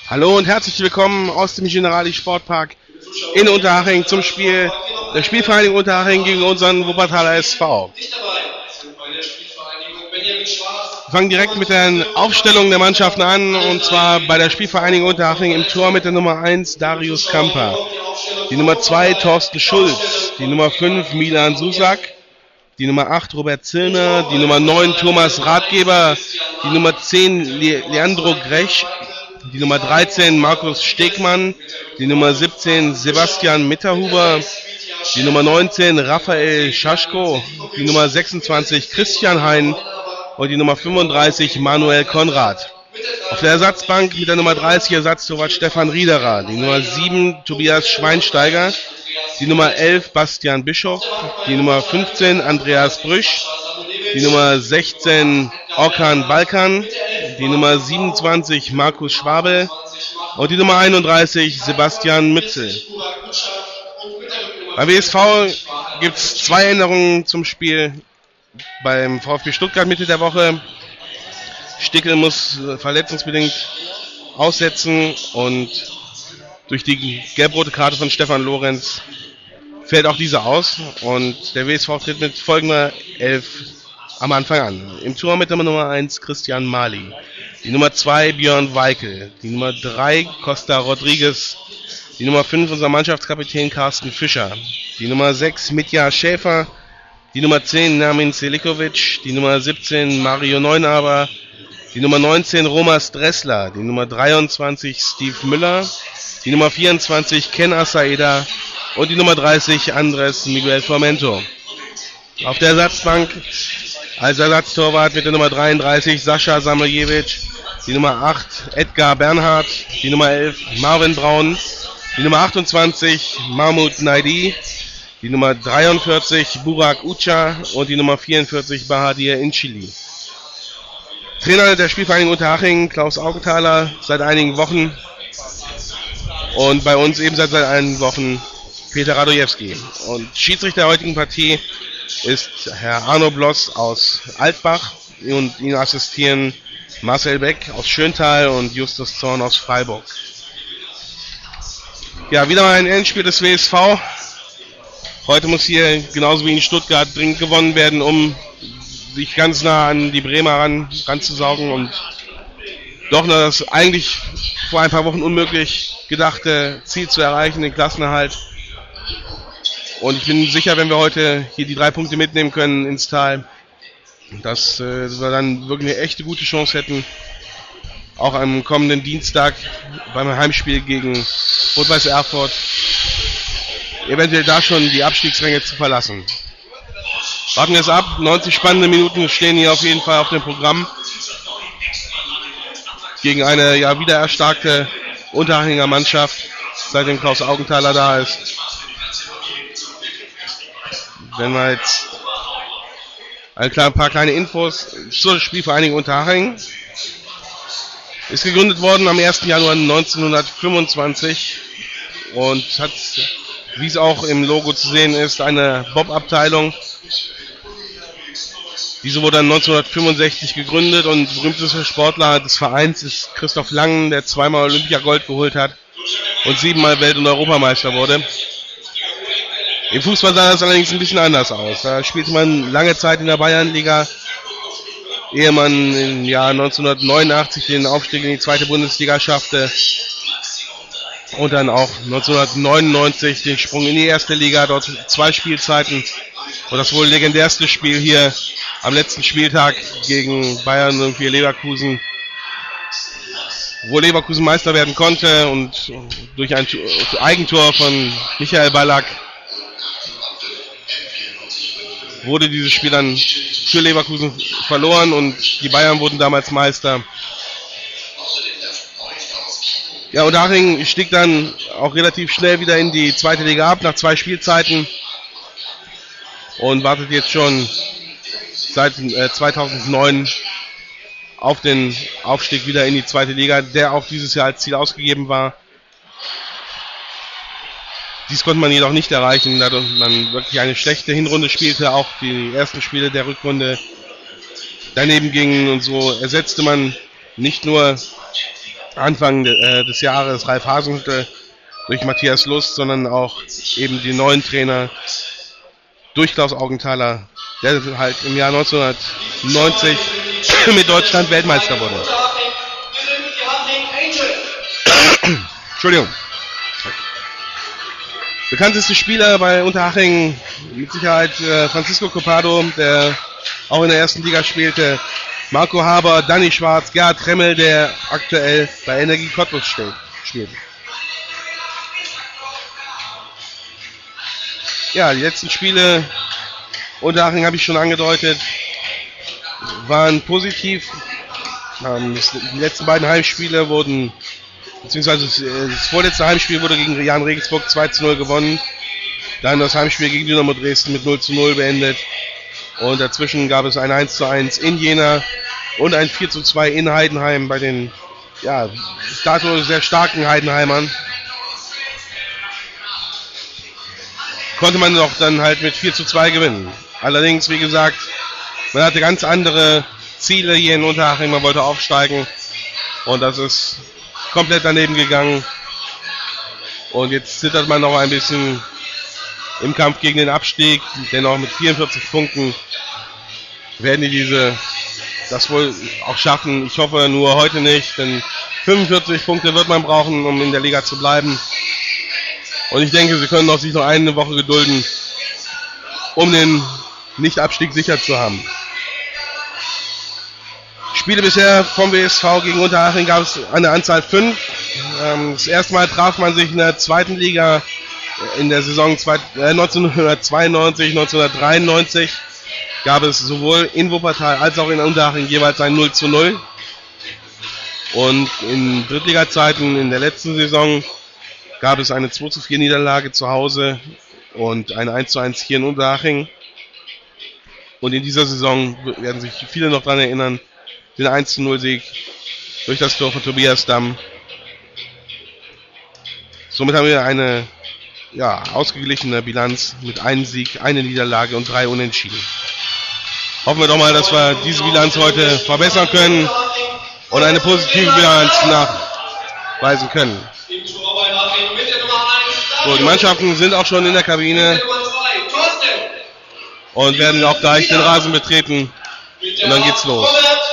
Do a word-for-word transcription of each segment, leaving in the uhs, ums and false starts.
Hallo und herzlich willkommen aus dem Generali Sportpark in Unterhaching zum Spiel der Spielvereinigung Unterhaching gegen unseren Wuppertaler S V. Wir fangen direkt mit der Aufstellung der Mannschaften an, und zwar bei der Spielvereinigung Unterhaching im Tor mit der Nummer eins Darius Kamper, die Nummer zwei Thorsten Schulz, die Nummer fünf Milan Susak, die Nummer acht Robert Zillner, die Nummer neun Thomas Ratgeber, die Nummer zehn Le- Leandro Grech, die Nummer dreizehn Markus Stegmann, die Nummer siebzehn Sebastian Mitterhuber, die Nummer neunzehn Raphael Schaschko, die Nummer sechsundzwanzig Christian Hein und die Nummer fünfunddreißig Manuel Konrad. Auf der Ersatzbank mit der Nummer dreißig Ersatztorwart Stefan Riederer, die Nummer sieben Tobias Schweinsteiger, die Nummer elf Bastian Bischof, die Nummer fünfzehn Andreas Brüsch, die Nummer sechzehn Orkan Balkan, die Nummer siebenundzwanzig Markus Schwabel und die Nummer einunddreißig Sebastian Mützel. Beim W S V gibt es zwei Änderungen zum Spiel beim VfB Stuttgart Mitte der Woche. Stickel muss verletzungsbedingt aussetzen und durch die gelb-rote Karte von Stefan Lorenz fällt auch dieser aus, und der W S V tritt mit folgender Elf am Anfang an. Im Tor mit der Nummer eins Christian Mali, die Nummer zwei Björn Weikel, die Nummer drei Costa Rodriguez, die Nummer fünf unser Mannschaftskapitän Carsten Fischer, die Nummer sechs Mitja Schäfer, die Nummer zehn Nermin Selikovic, die Nummer siebzehn Mario Neunaber, die Nummer neunzehn Romas Dressler, die Nummer dreiundzwanzig Steve Müller, die Nummer vierundzwanzig Ken Asaeda und die Nummer dreißig Andres Miguel Formento. Auf der Ersatzbank als Ersatztorwart mit der Nummer dreiunddreißig Sascha Samoljewitsch, die Nummer acht Edgar Bernhard, die Nummer elf Marvin Braun, die Nummer achtundzwanzig Mahmoud Naidi, die Nummer dreiundvierzig Burak Ucha und die Nummer vierundvierzig Bahadir Inchili. Trainer der Spielvereinigung Unterhaching Klaus Augenthaler seit einigen Wochen, und bei uns ebenfalls seit einigen Wochen Peter Radojewski. Und Schiedsrichter der heutigen Partie ist Herr Arno Bloss aus Altbach, und ihn assistieren Marcel Beck aus Schöntal und Justus Zorn aus Freiburg. Ja, wieder mal ein Endspiel des W S V. Heute muss hier, genauso wie in Stuttgart, dringend gewonnen werden, um sich ganz nah an die Bremer ran, ranzusaugen und doch noch das eigentlich vor ein paar Wochen unmöglich gedachte Ziel zu erreichen, den Klassenerhalt. Und ich bin sicher, wenn wir heute hier die drei Punkte mitnehmen können ins Tal, dass äh, wir dann wirklich eine echte gute Chance hätten, auch am kommenden Dienstag beim Heimspiel gegen Rot-Weiß Erfurt eventuell da schon die Abstiegsränge zu verlassen. Warten wir es ab. neunzig spannende Minuten stehen hier auf jeden Fall auf dem Programm gegen eine ja wieder erstarkte Unterhachinger Mannschaft, seitdem Klaus Augenthaler da ist. Wenn wir jetzt ein paar kleine Infos zur Spielvereinigung Unterhaching. Ist gegründet worden am ersten Januar neunzehnhundertfünfundzwanzig und hat, wie es auch im Logo zu sehen ist, eine Bob-Abteilung. Diese wurde dann neunzehnhundertfünfundsechzig gegründet, und berühmtester Sportler des Vereins ist Christoph Langen, der zweimal Olympiagold geholt hat und siebenmal Welt- und Europameister wurde. Im Fußball sah das allerdings ein bisschen anders aus. Da spielte man lange Zeit in der Bayernliga, ehe man im Jahr neunzehnhundertneunundachtzig den Aufstieg in die zweite Bundesliga schaffte und dann auch neunzehnhundertneunundneunzig den Sprung in die erste Liga, dort zwei Spielzeiten und das wohl legendärste Spiel hier am letzten Spieltag gegen Bayern und vier Leverkusen, wo Leverkusen Meister werden konnte, und durch ein Eigentor von Michael Ballack wurde dieses Spiel dann für Leverkusen verloren und die Bayern wurden damals Meister. Ja, und Unterhaching stieg dann auch relativ schnell wieder in die zweite Liga ab, nach zwei Spielzeiten, und wartet jetzt schon seit äh, zweitausendneun auf den Aufstieg wieder in die zweite Liga, der auch dieses Jahr als Ziel ausgegeben war. Dies konnte man jedoch nicht erreichen, da man wirklich eine schlechte Hinrunde spielte, auch die ersten Spiele der Rückrunde daneben gingen, und so ersetzte man nicht nur Anfang äh, des Jahres Ralf Hasenhüttl durch Matthias Lust, sondern auch eben die neuen Trainer durch Klaus Augenthaler, der halt im Jahr neunzehnhundertneunzig mit Deutschland Weltmeister wurde. Entschuldigung. Bekannteste Spieler bei Unterhaching mit Sicherheit äh, Francisco Copado, der auch in der ersten Liga spielte, Marco Haber, Danny Schwarz, Gerhard Tremmel, der aktuell bei Energie Cottbus spielt. Ja, die letzten Spiele Unterhaching habe ich schon angedeutet, waren positiv. Ähm, das, die letzten beiden Heimspiele wurden, beziehungsweise das, das vorletzte Heimspiel wurde gegen Jan Regensburg zwei zu null gewonnen. Dann das Heimspiel gegen Dynamo Dresden mit null zu null beendet. Und dazwischen gab es ein eins zu eins in Jena und ein vier zu zwei in Heidenheim bei den, ja, bis dato sehr starken Heidenheimern. Konnte man doch dann halt mit vier zu zwei gewinnen. Allerdings, wie gesagt, man hatte ganz andere Ziele hier in Unterhaching, man wollte aufsteigen und das ist komplett daneben gegangen. Und jetzt zittert man noch ein bisschen im Kampf gegen den Abstieg, denn auch mit vierundvierzig Punkten werden die diese das wohl auch schaffen. Ich hoffe nur heute nicht, denn fünfundvierzig Punkte wird man brauchen, um in der Liga zu bleiben. Und ich denke, sie können auch sich noch eine Woche gedulden, um den Nicht-Abstieg sicher zu haben. Spiele bisher vom W S V gegen Unterhaching gab es eine Anzahl fünf. Das erste Mal traf man sich in der zweiten Liga in der Saison neunzehnhundertzweiundneunzig, neunzehnhundertdreiundneunzig. Gab es sowohl in Wuppertal als auch in Unterhaching jeweils ein null zu null. Und in Drittliga-Zeiten in der letzten Saison gab es eine zwei zu vier Niederlage zu Hause und ein eins zu eins hier in Unterhaching. Und in dieser Saison werden sich viele noch daran erinnern, den eins zu null Sieg durch das Tor von Tobias Damm. Somit haben wir eine ja, ausgeglichene Bilanz mit einem Sieg, eine Niederlage und drei Unentschieden. Hoffen wir doch mal, dass wir diese Bilanz heute verbessern können und eine positive Bilanz nachweisen können. So, die Mannschaften sind auch schon in der Kabine und werden auch gleich den Rasen betreten und dann geht's los.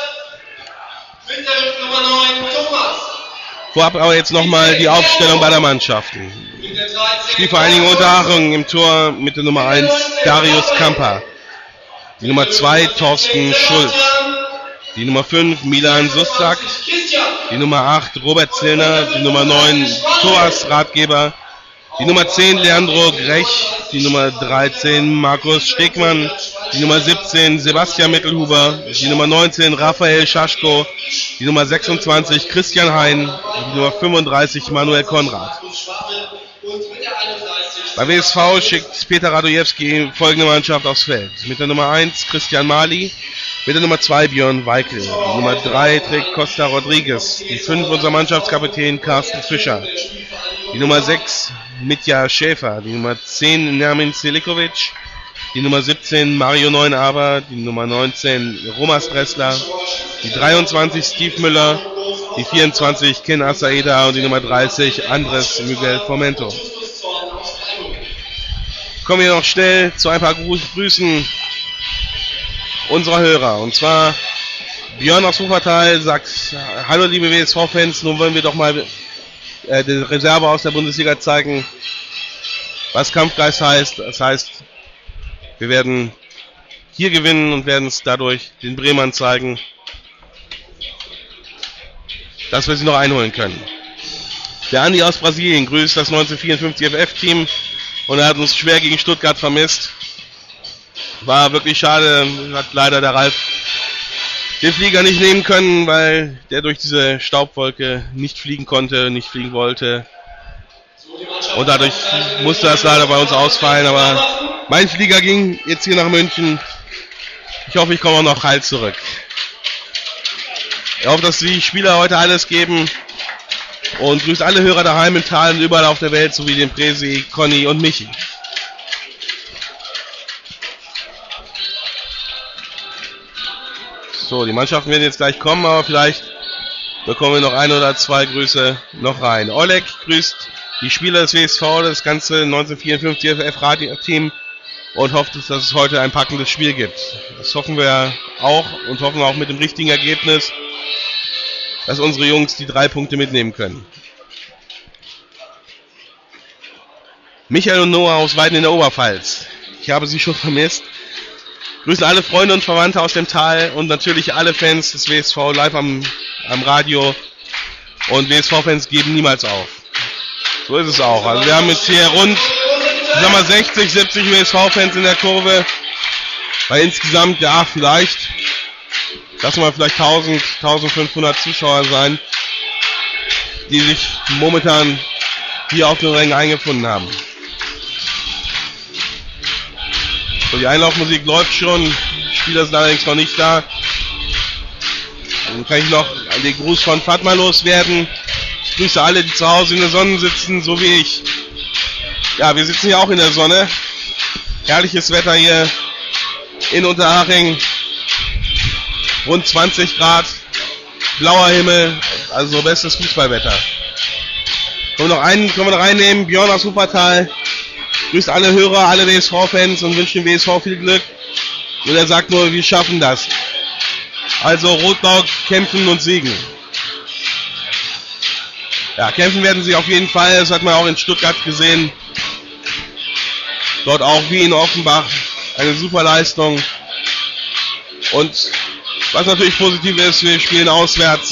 Vorab aber jetzt nochmal die Aufstellung beider Mannschaften. Spielvereinigung Unterhaching im Tor mit der Nummer eins Darius Kamper. Die Nummer zwei Thorsten Schulz. Die Nummer fünf Milan Sustak. Die Nummer acht Robert Zillner. Die Nummer neun Thoas Ratgeber. Die Nummer zehn Leandro Grech. Die Nummer dreizehn Markus Stegmann. Die Nummer siebzehn Sebastian Mittelhuber. Die Nummer neunzehn Raphael Schaschko. Die Nummer sechsundzwanzig Christian Hein. Und die Nummer fünfunddreißig Manuel Konrad. Bei W S V schickt Peter Radojewski folgende Mannschaft aufs Feld. Mit der Nummer eins Christian Mali, mit der Nummer zwei Björn Weikel, die Nummer drei trägt Costa Rodriguez, die fünf unser Mannschaftskapitän Carsten Fischer, die Nummer sechs Mitja Schäfer, die Nummer zehn Nermin Selikovic, die Nummer siebzehn Mario Neunaber, die Nummer neunzehn Romas Dressler, die dreiundzwanzig Steve Müller, die vierundzwanzig Ken Asaeda und die Nummer dreißig Andres Miguel Fomento. Kommen wir noch schnell zu ein paar Grüßen unserer Hörer. Und zwar Björn aus Wuppertal sagt: Hallo liebe W S V-Fans, nun wollen wir doch mal äh, die Reserve aus der Bundesliga zeigen, was Kampfgeist heißt. Das heißt, wir werden hier gewinnen und werden es dadurch den Bremern zeigen, dass wir sie noch einholen können. Der Andi aus Brasilien grüßt das neunzehnhundertvierundfünfzig F F-Team. Und er hat uns schwer gegen Stuttgart vermisst. War wirklich schade, hat leider der Ralf den Flieger nicht nehmen können, weil der durch diese Staubwolke nicht fliegen konnte, nicht fliegen wollte. Und dadurch musste das leider bei uns ausfallen, aber mein Flieger ging jetzt hier nach München. Ich hoffe, ich komme auch noch heil zurück. Ich hoffe, dass die Spieler heute alles geben. Und grüßt alle Hörer daheim im Tal und überall auf der Welt, sowie den Presi, Conny und Michi. So, die Mannschaften werden jetzt gleich kommen, aber vielleicht bekommen wir noch ein oder zwei Grüße noch rein. Oleg grüßt die Spieler des W S V, das ganze neunzehnhundertvierundfünfzig F F-Radio-Team und hofft, dass es heute ein packendes Spiel gibt. Das hoffen wir auch und hoffen auch mit dem richtigen Ergebnis, dass unsere Jungs die drei Punkte mitnehmen können. Michael und Noah aus Weiden in der Oberpfalz. Ich habe sie schon vermisst. Grüßen alle Freunde und Verwandte aus dem Tal und natürlich alle Fans des W S V live am, am Radio. Und W S V-Fans geben niemals auf. So ist es auch. Also wir haben jetzt hier rund, ich sag mal, sechzig, siebzig W S V-Fans in der Kurve. Bei insgesamt, ja, vielleicht, lassen wir vielleicht tausend, eintausendfünfhundert Zuschauer sein, die sich momentan hier auf den Rängen eingefunden haben. So, die Einlaufmusik läuft schon, die Spieler sind allerdings noch nicht da. Dann kann ich noch den Gruß von Fatma loswerden. Ich grüße alle, die zu Hause in der Sonne sitzen, so wie ich. Ja, wir sitzen hier auch in der Sonne. Herrliches Wetter hier in Unterhaching. Rund zwanzig Grad, blauer Himmel, also bestes Fußballwetter. Können wir noch einen, können wir noch reinnehmen, Björn aus Wuppertal. Grüßt alle Hörer, alle W S V-Fans und wünscht dem W S V viel Glück. Und er sagt nur, wir schaffen das. Also Rot-Blau kämpfen und siegen. Ja, kämpfen werden sie auf jeden Fall. Das hat man auch in Stuttgart gesehen. Dort auch wie in Offenbach. Eine super Leistung. Und was natürlich positiv ist, wir spielen auswärts.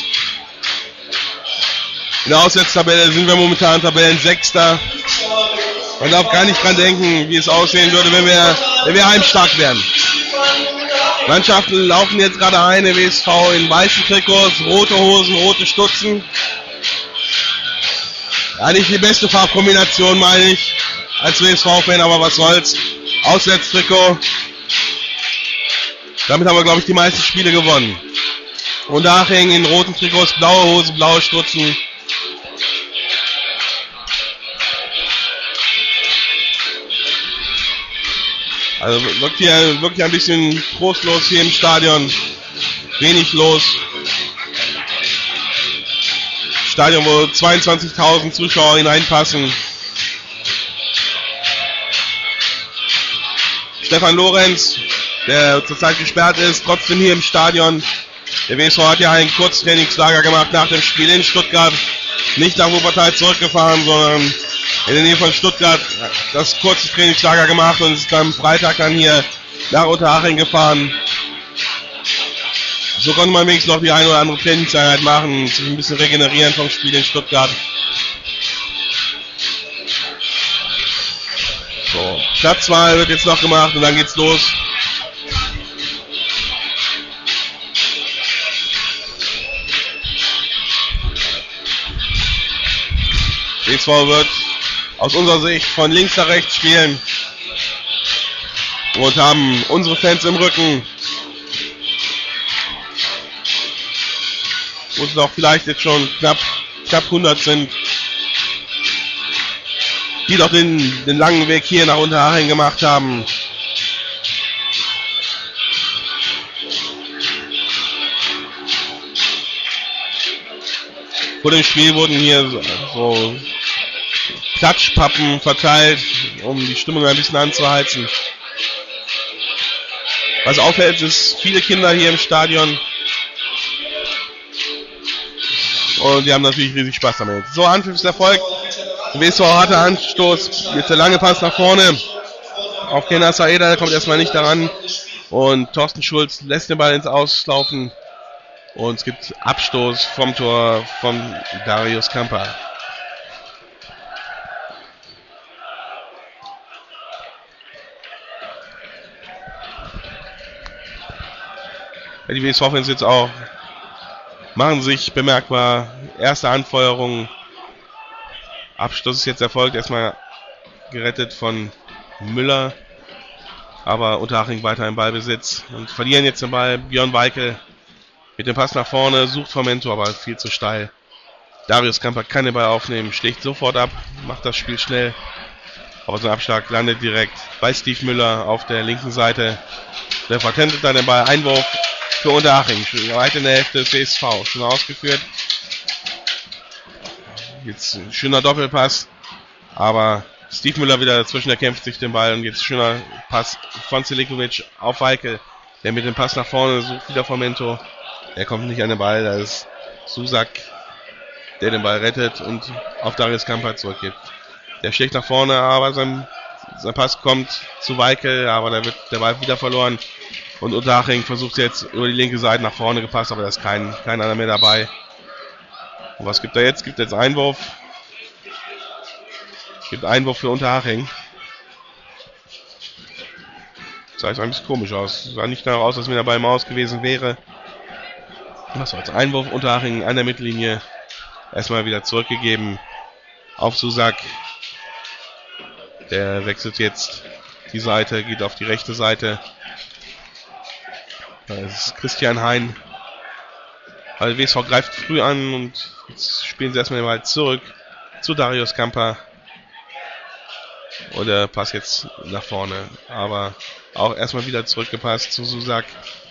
In der Auswärtstabelle sind wir momentan Tabellensechster. Man darf gar nicht dran denken, wie es aussehen würde, wenn wir, wenn wir heimstark wären. Mannschaften laufen jetzt gerade ein, der W S V in weißen Trikots, rote Hosen, rote Stutzen. Ja, nicht die beste Farbkombination, meine ich, als W S V-Fan, aber was soll's. Auswärtstrikot. Damit haben wir, glaube ich, die meisten Spiele gewonnen. Und da hängen in roten Trikots blaue Hosen, blaue Stutzen. Also wirklich, hier, wirklich ein bisschen trostlos hier im Stadion. Wenig los. Stadion, wo zweiundzwanzigtausend Zuschauer hineinpassen. Stefan Lorenz, der zurzeit gesperrt ist, trotzdem hier im Stadion. Der W S V hat ja ein Kurztrainingslager gemacht nach dem Spiel in Stuttgart. Nicht nach Wuppertal zurückgefahren, sondern in der Nähe von Stuttgart das kurze Trainingslager gemacht und ist am Freitag dann hier nach Unterhaching gefahren. So konnte man wenigstens noch die eine oder andere Trainingseinheit machen, sich ein bisschen regenerieren vom Spiel in Stuttgart. So, Platzwahl wird jetzt noch gemacht und dann geht's los. W S V wird aus unserer Sicht von links nach rechts spielen und haben unsere Fans im Rücken. Wo es noch vielleicht jetzt schon knapp, knapp hundert sind, die doch den, den langen Weg hier nach Unterhaching gemacht haben. Vor dem Spiel wurden hier so, so Klatschpappen verteilt, um die Stimmung ein bisschen anzuheizen. Was auffällt, ist viele Kinder hier im Stadion. Und die haben natürlich riesig Spaß damit. So, Anpfiffserfolg. W S V hatte Anstoß. Jetzt der lange Pass nach vorne. Auf Kenan Saeda, der kommt erstmal nicht daran. Und Thorsten Schulz lässt den Ball ins Auslaufen. Und es gibt Abstoß vom Tor von Darius Kamper. Ja, die W S V-Fans jetzt auch machen sich bemerkbar. Erste Anfeuerung. Abstoß ist jetzt erfolgt. Erstmal gerettet von Müller. Aber Unterhaching weiter im Ballbesitz. Und verlieren jetzt den Ball. Björn Weikel mit dem Pass nach vorne. Sucht vom Mentor, aber viel zu steil. Darius Kamper kann den Ball aufnehmen. Schlägt sofort ab. Macht das Spiel schnell. Aber so ein Abschlag landet direkt bei Steve Müller auf der linken Seite. Der vertentet dann den Ball. Einwurf für Unterhaching. Weit in der Hälfte des W S V. Schon ausgeführt. Jetzt ein schöner Doppelpass, aber Steve Müller wieder dazwischen, der kämpft sich den Ball und jetzt schöner Pass von Selikovic auf Weikel, der mit dem Pass nach vorne sucht wieder Fomento. Er kommt nicht an den Ball, da ist Susak, der den Ball rettet und auf Darius Kamper zurückgibt. Der schlägt nach vorne, aber sein, sein Pass kommt zu Weikel, aber da wird der Ball wieder verloren. Und Unterhaching versucht jetzt über die linke Seite nach vorne gepasst, aber da ist kein, kein einer mehr dabei. Und was gibt er jetzt? Gibt jetzt Einwurf. Gibt Einwurf für Unterhaching. Das sah jetzt ein bisschen komisch aus. Sah nicht danach aus, als wenn der Ball im Aus gewesen wäre. Das war jetzt Einwurf. Unterhaching an der Mittellinie. Erstmal wieder zurückgegeben auf Susak. Der wechselt jetzt die Seite, geht auf die rechte Seite. Da ist Christian Hein. Also W S V greift früh an und jetzt spielen sie erstmal den Ball zurück zu Darius Kamper. Und der Pass jetzt nach vorne. Aber auch erstmal wieder zurückgepasst zu Susak.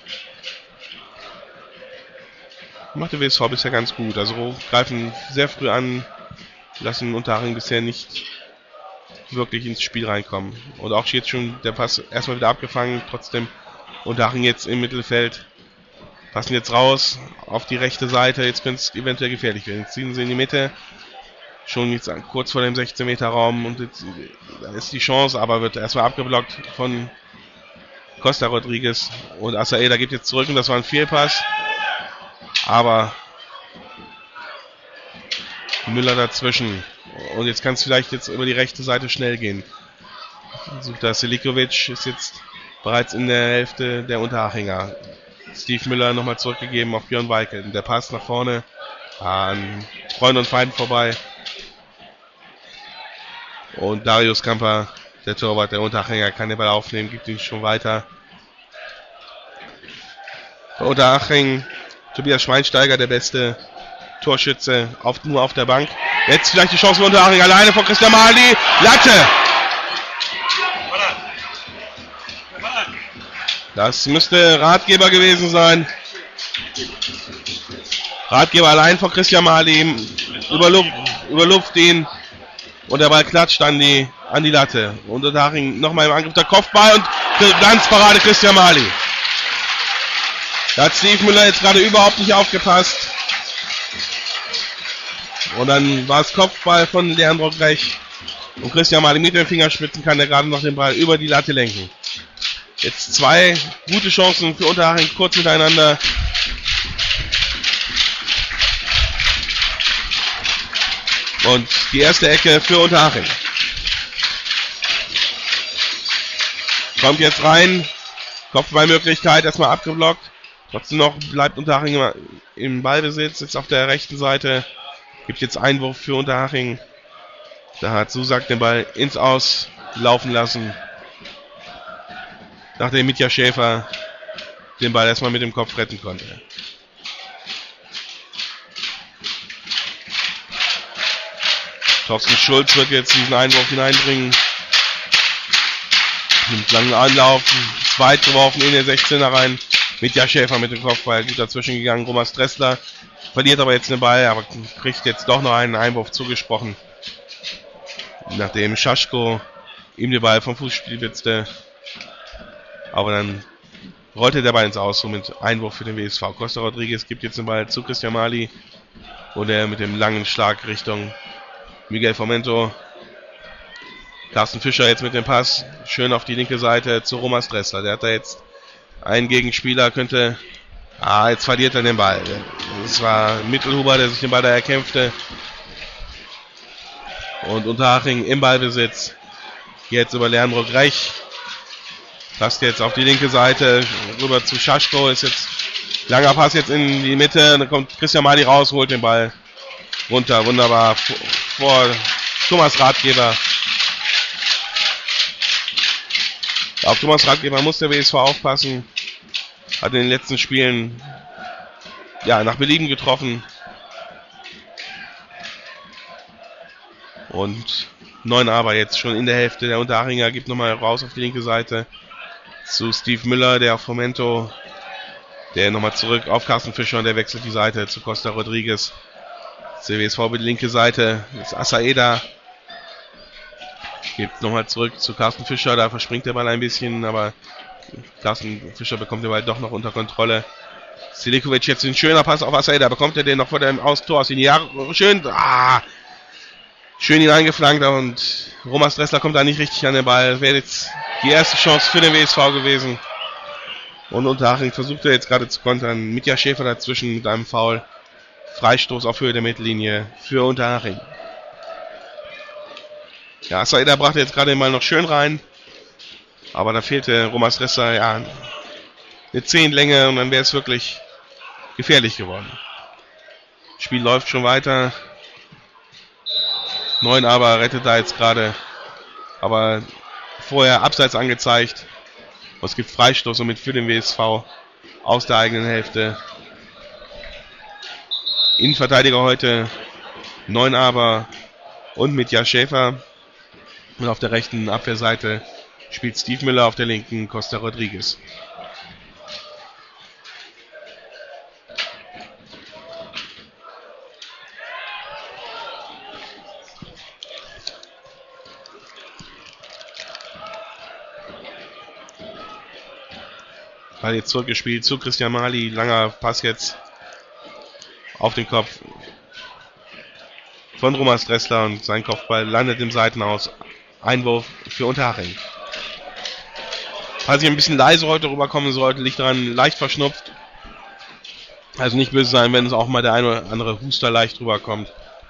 Macht der W S V bisher ganz gut. Also greifen sehr früh an, lassen Unterhaching bisher nicht wirklich ins Spiel reinkommen. Und auch jetzt schon der Pass erstmal wieder abgefangen. Trotzdem Unterhaching jetzt im Mittelfeld. Passen jetzt raus auf die rechte Seite. Jetzt könnte es eventuell gefährlich werden. Jetzt ziehen sie in die Mitte. Schon jetzt kurz vor dem sechzehn Meter Raum. Und jetzt, da ist die Chance, aber wird erstmal abgeblockt von Costa Rodriguez. Und Asaeda gibt jetzt zurück und das war ein Fehlpass. Aber Müller dazwischen. Und jetzt kann es vielleicht jetzt über die rechte Seite schnell gehen. Sucht da Selikovic, ist jetzt bereits in der Hälfte der Unterhachinger. Steve Müller nochmal zurückgegeben auf Björn Weikel. Der Pass nach vorne an Freund und Feind vorbei. Und Darius Kamper, der Torwart der Unterhachinger, kann den Ball aufnehmen, gibt ihn schon weiter. Bei Unterhaching, Tobias Schweinsteiger, der beste Torschütze, auf, nur auf der Bank. Jetzt vielleicht die Chance für Unterhaching, alleine von Christian Mali. Latte! Das müsste Ratgeber gewesen sein. Ratgeber allein von Christian Mali. Überluft, überluft ihn. Und der Ball klatscht an die, an die Latte. Und Unterhaching nochmal im Angriff der Kopfball und Glanzparade Christian Mali. Da hat Steve Müller jetzt gerade überhaupt nicht aufgepasst. Und dann war es Kopfball von Leandro Grech. Und Christian Mali mit den Fingerspitzen kann er gerade noch den Ball über die Latte lenken. Jetzt zwei gute Chancen für Unterhaching kurz miteinander. Und die erste Ecke für Unterhaching. Kommt jetzt rein. Kopfballmöglichkeit erstmal abgeblockt. Trotzdem noch bleibt Unterhaching im Ballbesitz. Jetzt auf der rechten Seite. Gibt jetzt Einwurf für Unterhaching. Da hat Susak den Ball ins Aus laufen lassen. Nachdem Mitja Schäfer den Ball erstmal mit dem Kopf retten konnte. Thorsten Schulz wird jetzt diesen Einwurf hineinbringen. Nimmt langen Anlauf, weit geworfen in den sechzehner rein. Mitja Schäfer mit dem Kopfball gut dazwischen gegangen. Roman Stressler verliert aber jetzt den Ball, aber kriegt jetzt doch noch einen Einwurf zugesprochen. Nachdem Schaschko ihm den Ball vom Fuß spielwitzte. Aber dann rollte der Ball ins Aus, somit Einwurf für den W S V. Costa Rodriguez gibt jetzt den Ball zu Christian Mali. Und er mit dem langen Schlag Richtung Miguel Fomento. Carsten Fischer jetzt mit dem Pass. Schön auf die linke Seite zu Roman Stressler. Der hat da jetzt einen Gegenspieler, könnte... Ah, jetzt verliert er den Ball. Das war Mittelhuber, der sich den Ball da erkämpfte. Und Unterhaching im Ballbesitz. Jetzt über Leandro Grech. Passt jetzt auf die linke Seite rüber zu Schaschko. Ist jetzt langer Pass jetzt in die Mitte. Dann kommt Christian Mali raus, holt den Ball runter. Wunderbar vor Thomas Ratgeber. Auf Thomas Ratgeber muss der W S V aufpassen. Hat in den letzten Spielen ja nach Belieben getroffen. Und neun aber jetzt schon in der Hälfte. Der Unterhachinger gibt nochmal raus auf die linke Seite zu Steve Müller, der auf Fomento, der nochmal zurück auf Carsten Fischer und der wechselt die Seite zu Costa Rodriguez. C W S V über die linke Seite. Das ist Asaeda. Geht nochmal zurück zu Carsten Fischer. Da verspringt der Ball ein bisschen, aber Carsten Fischer bekommt den Ball doch noch unter Kontrolle. Silikovic jetzt ein schöner Pass auf Asaeda. Bekommt er den noch vor dem Austor aus den Jahren. Schön. Ah, schön ihn eingeflankt und Romas Dressler kommt da nicht richtig an den Ball. Wäre jetzt die erste Chance für den W S V gewesen. Und Unterhaching versucht er jetzt gerade zu kontern. Mitja Schäfer dazwischen mit einem Foul. Freistoß auf Höhe der Mittellinie für Unterhaching. Ja, Asaeda brachte jetzt gerade mal noch schön rein. Aber da fehlte Romas Dressler ja eine Zehenlänge und dann wäre es wirklich gefährlich geworden. Das Spiel läuft schon weiter. Neun aber rettet da jetzt gerade. Aber vorher abseits angezeigt. Und es gibt Freistoß somit für den W S V aus der eigenen Hälfte. Innenverteidiger heute Neun aber und Mitja Schäfer. Und auf der rechten Abwehrseite spielt Steve Müller, auf der linken Costa Rodriguez. Ball jetzt zurückgespielt zu Christian Mali. Langer Pass jetzt auf den Kopf von Romas Dressler und sein Kopfball landet im Seitenaus. Einwurf für Unterhaching. Falls ich ein bisschen leise heute rüberkommen sollte, liegt daran, leicht verschnupft. Also nicht böse sein, wenn es auch mal der eine oder andere Huster leicht rüberkommt.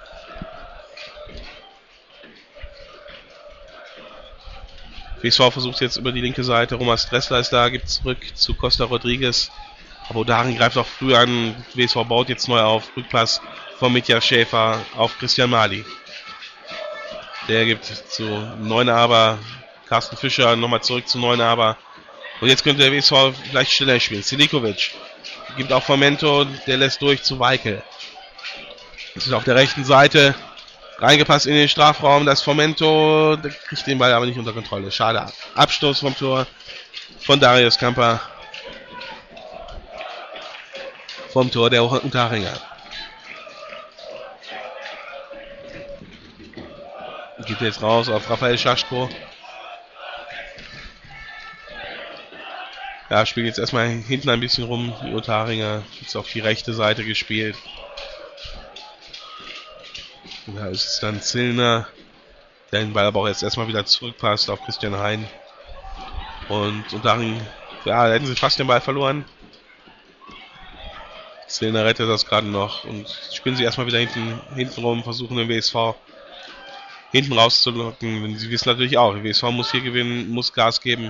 W S V versucht jetzt über die linke Seite. Romas Dressler ist da, gibt zurück zu Costa Rodriguez. Aber Unterhaching greift auch früh an. W S V baut jetzt neu auf. Rückpass von Mitja Schäfer auf Christian Mali. Der gibt zu Neunaber. Carsten Fischer nochmal zurück zu Neunaber. Und jetzt könnte der W S V vielleicht schneller spielen. Silikovic gibt auch Fomento. Der lässt durch zu Weikel. Das ist auf der rechten Seite. Reingepasst in den Strafraum. Das Fomento. Der kriegt den Ball aber nicht unter Kontrolle. Schade. Abstoß vom Tor von Darius Kamper. Vom Tor der Unterhachinger. Geht jetzt raus auf Raphael Schaschko. Ja, spielt jetzt erstmal hinten ein bisschen rum. Die Unterhachinger jetzt auf die rechte Seite gespielt. Da ist es dann Zillner, der den Ball aber auch jetzt erstmal wieder zurückpasst auf Christian Hein. Und Unterhaching, ja, da hätten sie fast den Ball verloren. Zillner rettet das gerade noch und spielen sie erstmal wieder hinten, hinten rum, versuchen den W S V hinten rauszulocken. Sie wissen natürlich auch, der W S V muss hier gewinnen, muss Gas geben,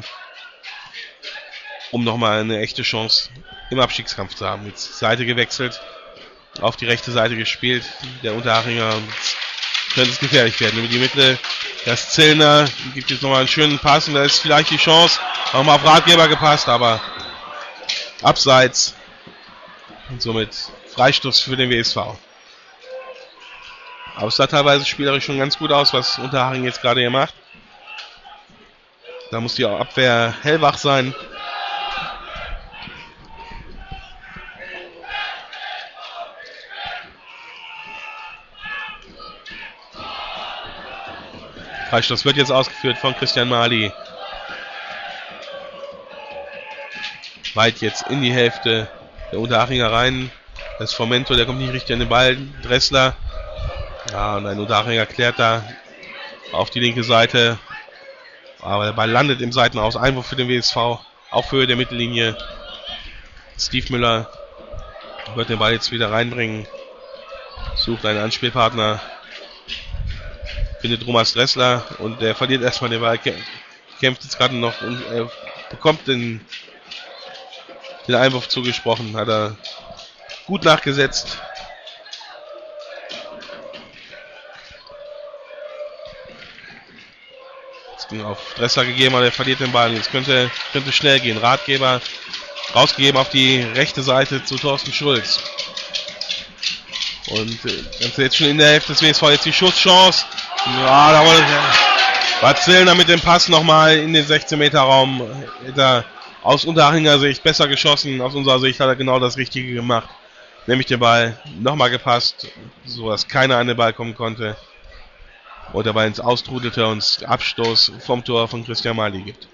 um nochmal eine echte Chance im Abstiegskampf zu haben. Jetzt Seite gewechselt, auf die rechte Seite gespielt, der Unterhachinger, und könnte es gefährlich werden. Über die Mitte, das Zillner gibt jetzt nochmal einen schönen Pass und da ist vielleicht die Chance, nochmal auf Ratgeber gepasst, aber abseits und somit Freistoß für den W S V. Aber es sah teilweise spielerisch schon ganz gut aus, was Unterhaching jetzt gerade hier macht. Da muss die Abwehr hellwach sein. Freistoß wird jetzt ausgeführt von Christian Mali. Weit jetzt in die Hälfte der Unterhachinger rein. Das ist Fomento, der kommt nicht richtig an den Ball. Dressler. Ja, und ein Unterhachinger klärt da auf die linke Seite. Aber der Ball landet im Seitenaus. Einwurf für den W S V. Auf Höhe der Mittellinie. Steve Müller wird den Ball jetzt wieder reinbringen. Sucht einen Anspielpartner. Findet Romas Dressler. Und der verliert erstmal den Ball. Kämpft jetzt gerade noch und er bekommt den, den Einwurf zugesprochen. Hat er gut nachgesetzt. Auf Dressler gegeben, aber er verliert den Ball. Jetzt könnte, könnte schnell gehen. Ratgeber rausgegeben auf die rechte Seite zu Thorsten Schulz. Und äh, jetzt schon in der Hälfte des W S V jetzt die Schusschance. Ja, da war Zillner mit dem Pass nochmal in den sechzehn Meter Raum. Hätte er aus Unterhachinger Sicht besser geschossen. Aus unserer Sicht hat er genau das Richtige gemacht. nämlich den Ball nochmal gepasst, so dass keiner an den Ball kommen konnte. Und der Ball ins Austrudelte und es Abstoß vom Tor von Christian Mali gibt.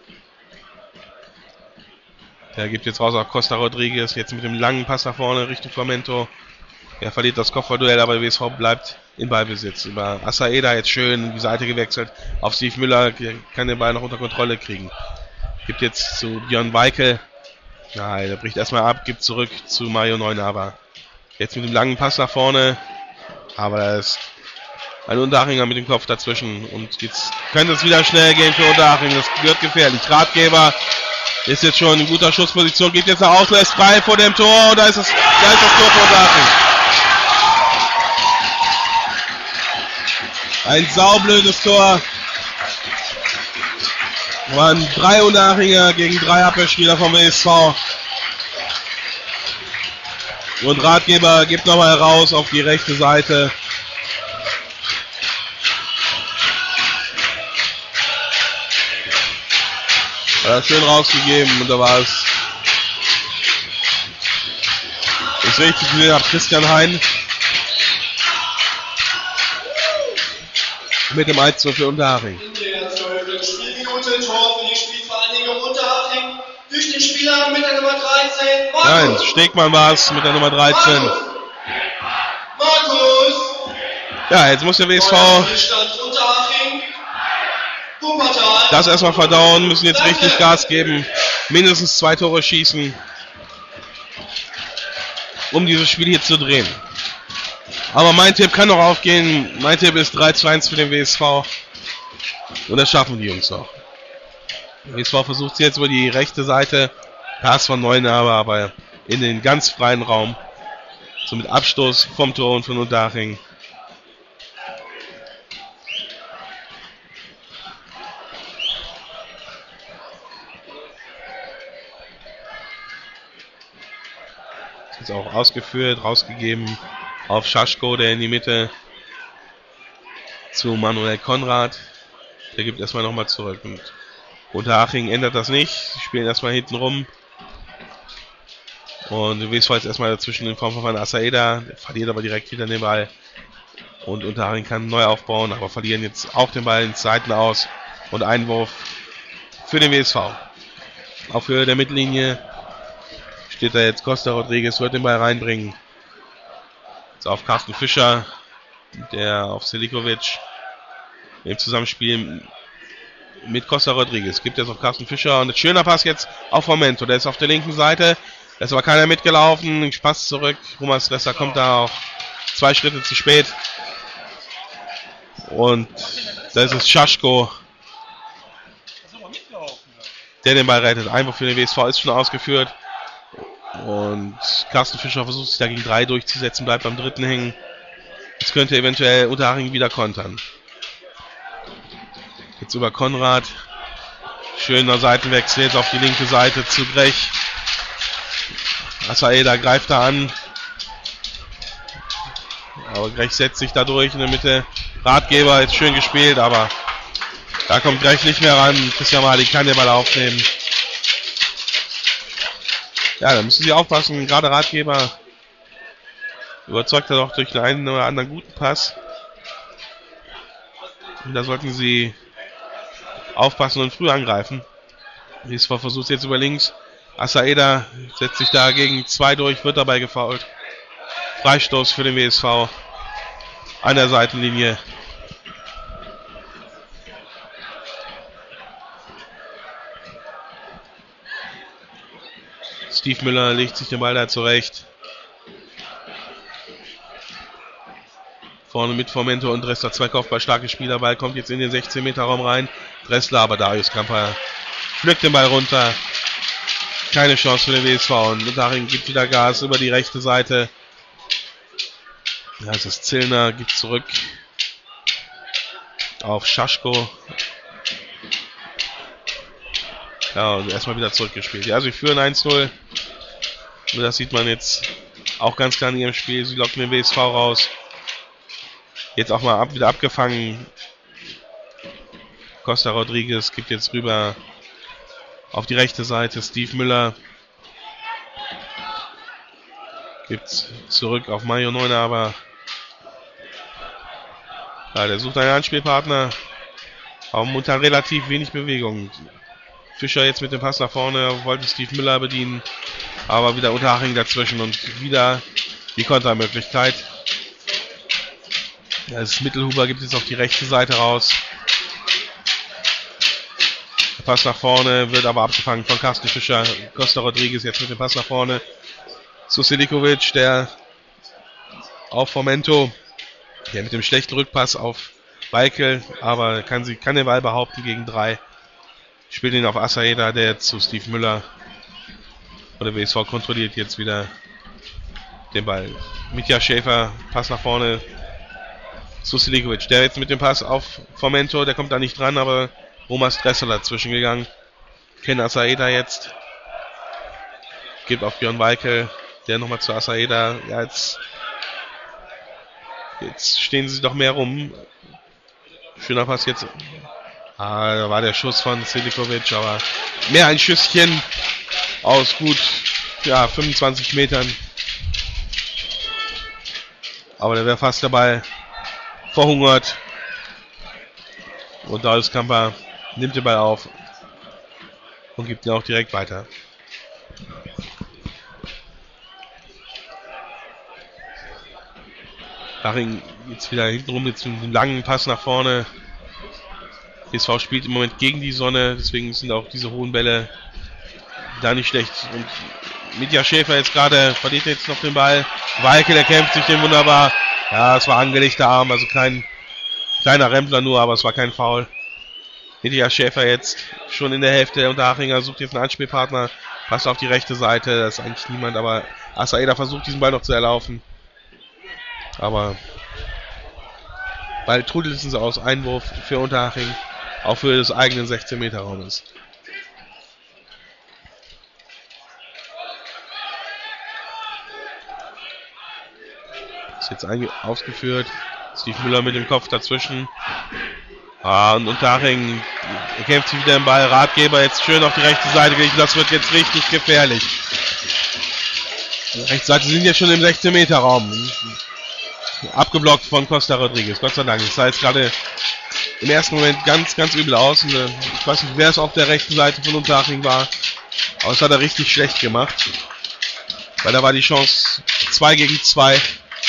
Der gibt jetzt raus auf Costa Rodriguez, jetzt mit dem langen Pass nach vorne Richtung Fomento. Er verliert das Kopfballduell, aber der W S V bleibt in Ballbesitz. Über Asaeda jetzt schön in die Seite gewechselt. Auf Steve Müller, kann den Ball noch unter Kontrolle kriegen. Gibt jetzt zu Björn Weikel. Nein, der bricht erstmal ab, gibt zurück zu Mario Neunaber. Jetzt mit dem langen Pass nach vorne. Aber da ist ein Unterhachinger mit dem Kopf dazwischen. Und jetzt könnte es wieder schnell gehen für Unterhaching. Das wird gefährlich. Ratgeber ist jetzt schon in guter Schussposition. Geht jetzt nach außen, ist frei vor dem Tor. Und da ist das, da ist das Tor für Unterhaching. Ein saublödes Tor. Waren drei Unterhachinger gegen drei Abwehrspieler vom W S V. Und Ratgeber gibt nochmal raus auf die rechte Seite. Hat er schön rausgegeben und da war es. Ich sehe richtig gesehen habe Christian Hein. Mit dem eins zu null für Unterhaching. In der zwölften Spielminute Tor für die Spielvereinigung Unterhaching durch den Spieler mit der Nummer dreizehn. Markus. Nein, Stegmann war es mit der Nummer dreizehn. Markus. Markus. Ja, jetzt muss der W S V Unterhaching. Wuppertal. Das erstmal verdauen, müssen jetzt richtig Gas geben. Mindestens zwei Tore schießen, um dieses Spiel hier zu drehen. Aber mein Tipp kann noch aufgehen. Mein Tipp ist drei zu eins für den W S V. Und das schaffen die Jungs auch. Der W S V versucht jetzt über die rechte Seite. Pass von Neunaber, aber in den ganz freien Raum. So mit Abstoß vom Tor und von Unterhaching. Ist auch ausgeführt, rausgegeben auf Schaschko, der in die Mitte zu Manuel Konrad. Der gibt erstmal nochmal zurück. Und Unterhaching ändert das nicht. Sie spielen erstmal hinten rum. Und der W S V jetzt erstmal dazwischen in Form von Asaeda. Der verliert aber direkt wieder den Ball. Und Unterhaching kann neu aufbauen, aber verlieren jetzt auch den Ball ins Seiten aus. Und Einwurf für den W S V. Auf Höhe der Mittellinie steht da jetzt Costa Rodriguez, wird den Ball reinbringen. Jetzt auf Carsten Fischer, der auf Selikovic im Zusammenspiel mit Costa Rodriguez. Gibt jetzt auf Carsten Fischer und ein schöner Pass jetzt auf Fomento. Der ist auf der linken Seite, da ist aber keiner mitgelaufen. Pass zurück, Roman Stresser kommt da auch zwei Schritte zu spät. Und da ist es Schaschko, der den Ball rettet. Einwurf für den W S V ist schon ausgeführt. Und Carsten Fischer versucht sich da gegen drei durchzusetzen, bleibt beim dritten hängen. Jetzt könnte eventuell Unterhaching wieder kontern. Jetzt über Konrad. Schöner Seitenwechsel jetzt auf die linke Seite zu Grech. Asaeda greift da an. Aber Grech setzt sich da durch in der Mitte. Ratgeber, jetzt schön gespielt, aber da kommt Grech nicht mehr ran. Christian Mali kann den Ball aufnehmen. Ja, da müssen sie aufpassen. Gerade Ratgeber überzeugt er doch durch den einen oder anderen guten Pass. Und da sollten sie aufpassen und früh angreifen. W S V versucht jetzt über links. Asaeda setzt sich da gegen zwei durch, wird dabei gefoult. Freistoß für den W S V an der Seitenlinie. Steve Müller legt sich den Ball da zurecht. Vorne mit Fomento und Dressler, zwei kopfballstarke Spieler. Ball kommt jetzt in den sechzehn Meter Raum rein. Dressler, aber Darius Kamper pflückt den Ball runter. Keine Chance für den W S V. Und Unterhaching gibt wieder Gas über die rechte Seite. Ja, es ist Zillner, gibt zurück auf Schaschko. Ja, und erstmal wieder zurückgespielt. Ja, also sie führen eins zu null. Und das sieht man jetzt auch ganz klar in ihrem Spiel. Sie locken den W S V raus. Jetzt auch mal ab, wieder abgefangen. Costa Rodriguez gibt jetzt rüber auf die rechte Seite. Steve Müller Gibt's zurück auf Mario Neuner, aber ja, der sucht einen Anspielpartner. Aber momentan relativ wenig Bewegung. Fischer jetzt mit dem Pass nach vorne, wollte Steve Müller bedienen, aber wieder Unterhaching dazwischen und wieder die Kontermöglichkeit. Das Mittelhuber gibt jetzt auf die rechte Seite raus. Der Pass nach vorne wird aber abgefangen von Carsten Fischer. Costa Rodriguez jetzt mit dem Pass nach vorne zu Selikovic, der auf Fomento, der mit dem schlechten Rückpass auf Weikel, aber kann, sie, kann den Ball behaupten gegen drei. Spielt ihn auf Asaeda, der zu Steve Müller. Und der W S V kontrolliert jetzt wieder den Ball. Mitja Schäfer, Pass nach vorne zu Selikovic. Der jetzt mit dem Pass auf Fomento, der kommt da nicht dran, aber Roman Stressel dazwischen gegangen. Ken Asaeda jetzt. Gibt auf Björn Weikel, der nochmal zu Asaeda. Ja, jetzt, jetzt stehen sie doch mehr rum. Schöner Pass jetzt. Ah, da war der Schuss von Selikovic, aber mehr ein Schüsschen aus gut ja, fünfundzwanzig Metern. Aber der wäre fast dabei verhungert. Und Darius Kamper nimmt den Ball auf und gibt ihn auch direkt weiter. Daching jetzt wieder hintenrum, jetzt mit einem langen Pass nach vorne. W S V spielt im Moment gegen die Sonne, deswegen sind auch diese hohen Bälle da nicht schlecht. Und Mitja Schäfer jetzt gerade, verliert jetzt noch den Ball. Weikel, der kämpft sich den wunderbar. Ja, es war angelegter Arm, also kein kleiner Rempler nur, aber es war kein Foul. Mitja Schäfer jetzt schon in der Hälfte. Unterhachinger sucht jetzt einen Anspielpartner, passt auf die rechte Seite, da ist eigentlich niemand, aber Asaeda versucht diesen Ball noch zu erlaufen. Aber Ball trudelten sie aus, Einwurf für Unterhaching, auch für des eigenen sechzehn Meter Raumes. Ist jetzt ausgeführt. Steve Müller mit dem Kopf dazwischen. Ah, und Unterhaching kämpft sich wieder im Ball. Ratgeber jetzt schön auf die rechte Seite gelegt. Das wird jetzt richtig gefährlich. Die rechte Seite sind jetzt schon im sechzehn Meter Raum. Abgeblockt von Costa Rodriguez. Gott sei Dank. Das sah jetzt gerade im ersten Moment ganz, ganz übel aus. Und, äh, ich weiß nicht, wer es auf der rechten Seite von Unterhaching war. Aber das hat er richtig schlecht gemacht. Weil da war die Chance zwei gegen zwei.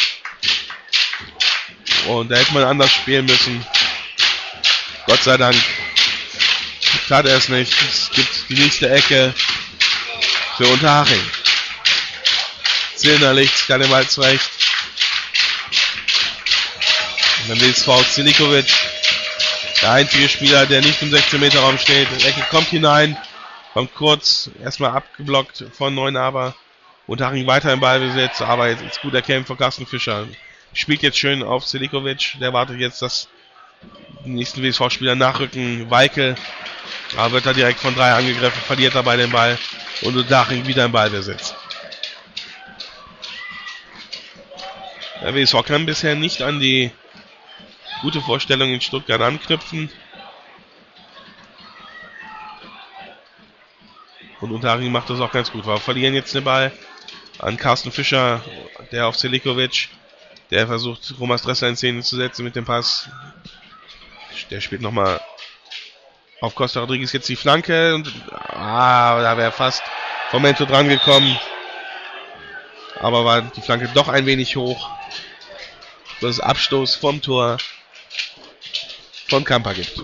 Und da hätte man anders spielen müssen. Gott sei Dank tat er es nicht. Es gibt die nächste Ecke für Unterhaching. Zilnerlicht kann den Ball zurecht. Und dann W S V Selikovic, der einzige Spieler, der nicht im sechzehn Meter Raum steht. Die Ecke kommt hinein, kommt kurz, erstmal abgeblockt von Neunaber. Unterhaching weiter im Ballbesitz, aber jetzt ist gut erkämpft von Carsten Fischer. Spielt jetzt schön auf Selikovic, der wartet jetzt, dass die nächsten W S V-Spieler nachrücken. Weikel, aber wird da direkt von drei angegriffen, verliert dabei den Ball und Unterhaching wieder im Ballbesitz. Der W S V kann bisher nicht an die gute Vorstellung in Stuttgart anknüpfen. Und Unterhaching macht das auch ganz gut. Wir verlieren jetzt den Ball an Carsten Fischer, der auf Selikovic, der versucht, Roman Stressler in Szene zu setzen mit dem Pass. Der spielt nochmal auf Costa Rodriguez jetzt die Flanke. Und, ah, da wäre fast Fomento dran gekommen. Aber war die Flanke doch ein wenig hoch. Das Abstoß vom Tor von Kamper gibt.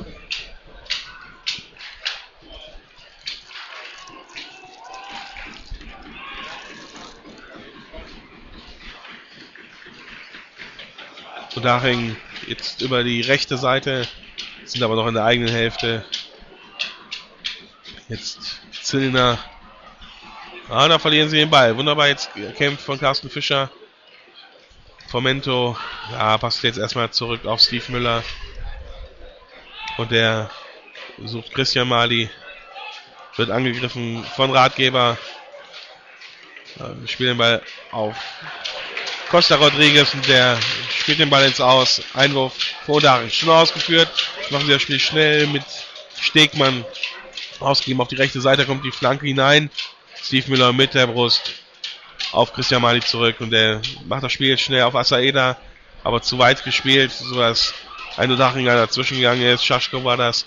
Unterhaching jetzt über die rechte Seite, sind aber noch in der eigenen Hälfte. Jetzt Zillner. Ah, da verlieren sie den Ball. Wunderbar jetzt kämpft von Carsten Fischer. Fomento, ja, passt jetzt erstmal zurück auf Steve Müller. Und der sucht Christian Mali. Wird angegriffen von Ratgeber. Ja, wir spielen den Ball auf Costa Rodriguez und der spielt den Ball ins Aus. Einwurf für Unterhaching. Schon ausgeführt. Jetzt machen sie das Spiel schnell mit Stegmann. Ausgegeben auf die rechte Seite, kommt die Flanke hinein. Steve Müller mit der Brust. auf Christian Mali zurück und der macht das Spiel jetzt schnell auf Asaeda, aber zu weit gespielt, sodass ein Unterhachinger dazwischen gegangen ist. Schaschko war das.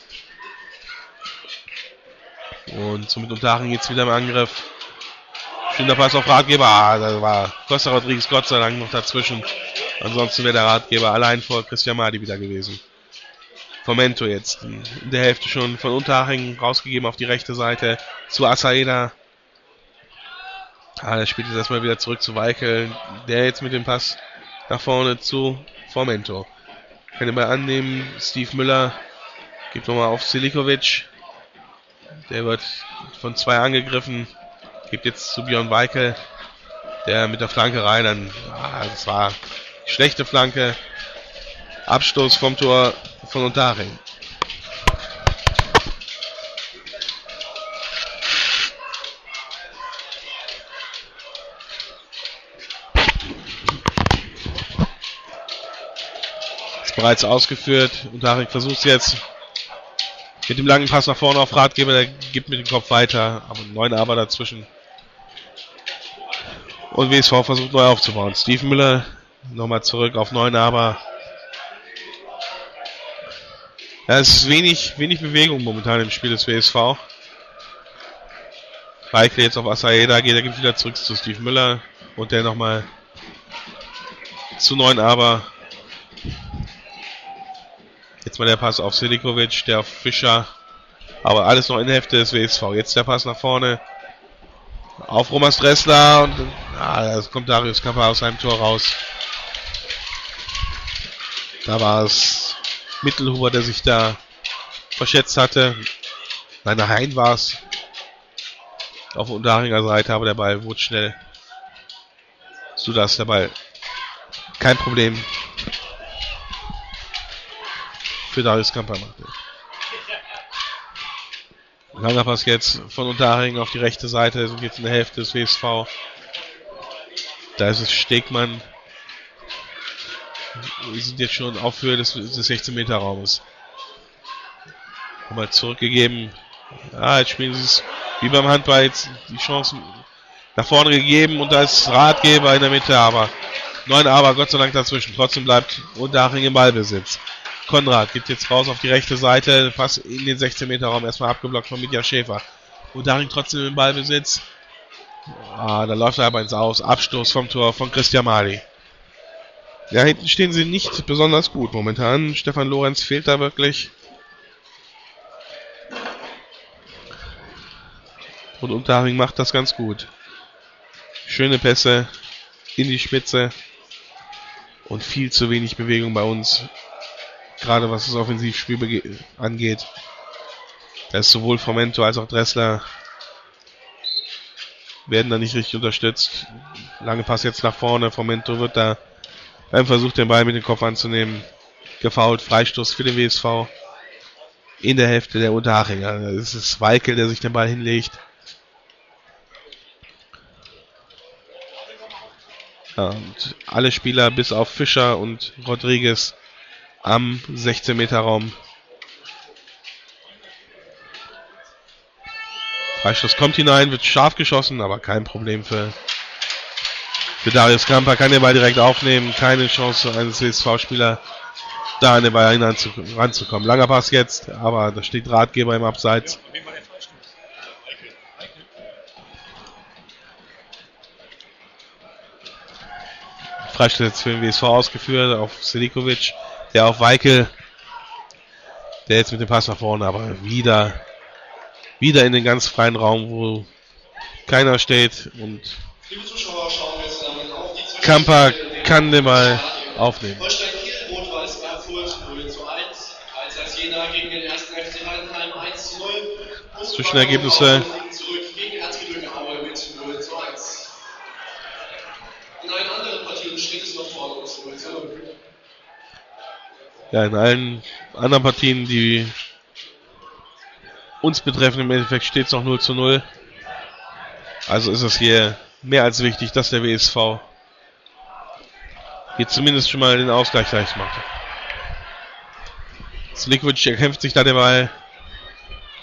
Und somit Unterhaching jetzt wieder im Angriff. Schöner Pass auf Ratgeber. Ah, da war Costa Rodriguez Gott sei Dank noch dazwischen. Ansonsten wäre der Ratgeber allein vor Christian Mali wieder gewesen. Fomento jetzt in der Hälfte schon von Unterhaching rausgegeben auf die rechte Seite zu Asaeda. Ah, der spielt jetzt erstmal wieder zurück zu Weikel. Der jetzt mit dem Pass nach vorne zu Fomento. Kann den Ball annehmen. Steve Müller gibt nochmal auf Selikovic. Der wird von zwei angegriffen. Gibt jetzt zu Björn Weikel. Der mit der Flanke rein. Dann, ah, das war eine schlechte Flanke. Abstoß vom Tor von Unterhaching. Ist bereits ausgeführt. Unterhaching versucht es jetzt mit dem langen Pass nach vorne auf Ratgeber. Der gibt mit dem Kopf weiter. Aber neun aber dazwischen. Und W S V versucht neu aufzubauen. Steve Müller nochmal zurück auf neun aber. Ja, es ist wenig, wenig Bewegung momentan im Spiel des W S V. Weikel jetzt auf Asaeda geht, er gibt wieder zurück zu Steve Müller. Und der nochmal zu neun aber. Jetzt mal der Pass auf Selikovic, der auf Fischer. Aber alles noch in der Hälfte des W S V. Jetzt der Pass nach vorne. Auf Romas Dressler. Und ah, jetzt kommt Darius Kamper aus seinem Tor raus. Da war es Mittelhuber, der sich da verschätzt hatte. Nein, Hein war es. Auf der Unterhachinger Seite, aber der Ball wurde schnell. So dass der Ball kein Problem für Darius Kamper machte. Langer Pass jetzt von Unterhaching auf die rechte Seite, sind jetzt in der Hälfte des W S V. Da ist es Stegmann. Wir sind jetzt schon auf Höhe des, des sechzehn Meter Raumes. Nochmal zurückgegeben. Ah, jetzt spielen sie es wie beim Handball, jetzt die Chancen nach vorne gegeben und da ist Ratgeber in der Mitte, aber neun aber Gott sei Dank dazwischen. Trotzdem bleibt Unterhaching im Ballbesitz. Konrad gibt jetzt raus auf die rechte Seite, Pass in den sechzehn Meter Raum, erstmal abgeblockt von Mitja Schäfer. Unterhaching trotzdem im Ballbesitz. Ah, da läuft er aber ins Aus. Abstoß vom Tor von Christian Mali. Ja, hinten stehen sie nicht besonders gut momentan. Stefan Lorenz fehlt da wirklich. Und Unterhaching macht das ganz gut. Schöne Pässe in die Spitze. Und viel zu wenig Bewegung bei uns. Gerade was das Offensivspiel angeht. Da ist sowohl Fomento als auch Dressler werden da nicht richtig unterstützt. Lange Pass jetzt nach vorne. Fomento wird da beim Versuch, den Ball mit dem Kopf anzunehmen, gefoult. Freistoß für den W S V in der Hälfte der Unterhachinger. Es ist Weikel, der sich den Ball hinlegt. Ja, und alle Spieler bis auf Fischer und Rodriguez am sechzehn Meter Raum. Freistoß kommt hinein, wird scharf geschossen, aber kein Problem für, für Darius Kamper. Kann den Ball direkt aufnehmen. Keine Chance eines W S V-Spieler da an den Ball ranzukommen. Langer Pass jetzt, aber da steht Ratgeber im Abseits. Freistoß jetzt für den W S V ausgeführt auf Selikovic. Der auf Weikel, der jetzt mit dem Pass nach vorne, aber wieder, wieder in den ganz freien Raum, wo keiner steht und Kamper kann den Ball aufnehmen. Zwischenergebnisse. Ja, in allen anderen Partien, die uns betreffen, im Endeffekt steht es noch null zu null. Also ist es hier mehr als wichtig, dass der W S V hier zumindest schon mal den Ausgleich leicht macht. Selikovic erkämpft sich da den Ball.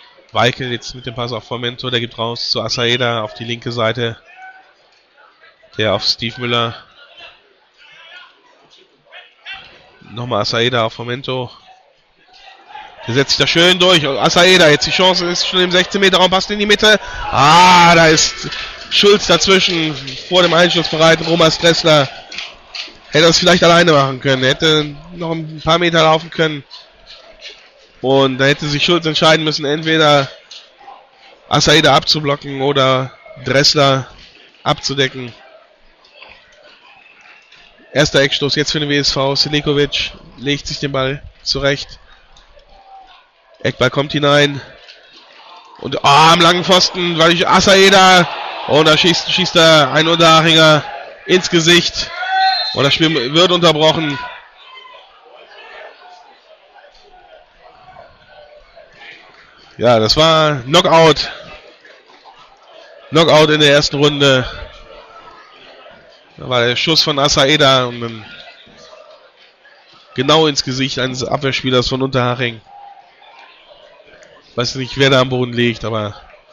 Weikel jetzt mit dem Pass auf Fomento, der gibt raus zu Asaeda auf die linke Seite. Der auf Steve Müller. Nochmal Asaeda auf Momento. Der setzt sich da schön durch. Asaeda, jetzt die Chance ist schon im sechzehn Meter Raum, passt in die Mitte. Ah, da ist Schulz dazwischen. Vor dem Einschuss bereit. Romas Dressler hätte es vielleicht alleine machen können. Hätte noch ein paar Meter laufen können. Und da hätte sich Schulz entscheiden müssen, entweder Asaeda abzublocken oder Dressler abzudecken. Erster Eckstoß jetzt für den W S V. Selikovic legt sich den Ball zurecht. Eckball kommt hinein. Und oh, am langen Pfosten war ich Asaeda. Und da schießt, schießt er ein Unterhachinger ins Gesicht. Und das Spiel wird unterbrochen. Ja, das war Knockout. Knockout in der ersten Runde. Da war der Schuss von Asaeda und dann genau ins Gesicht eines Abwehrspielers von Unterhaching. Ich weiß nicht, wer da am Boden liegt, aber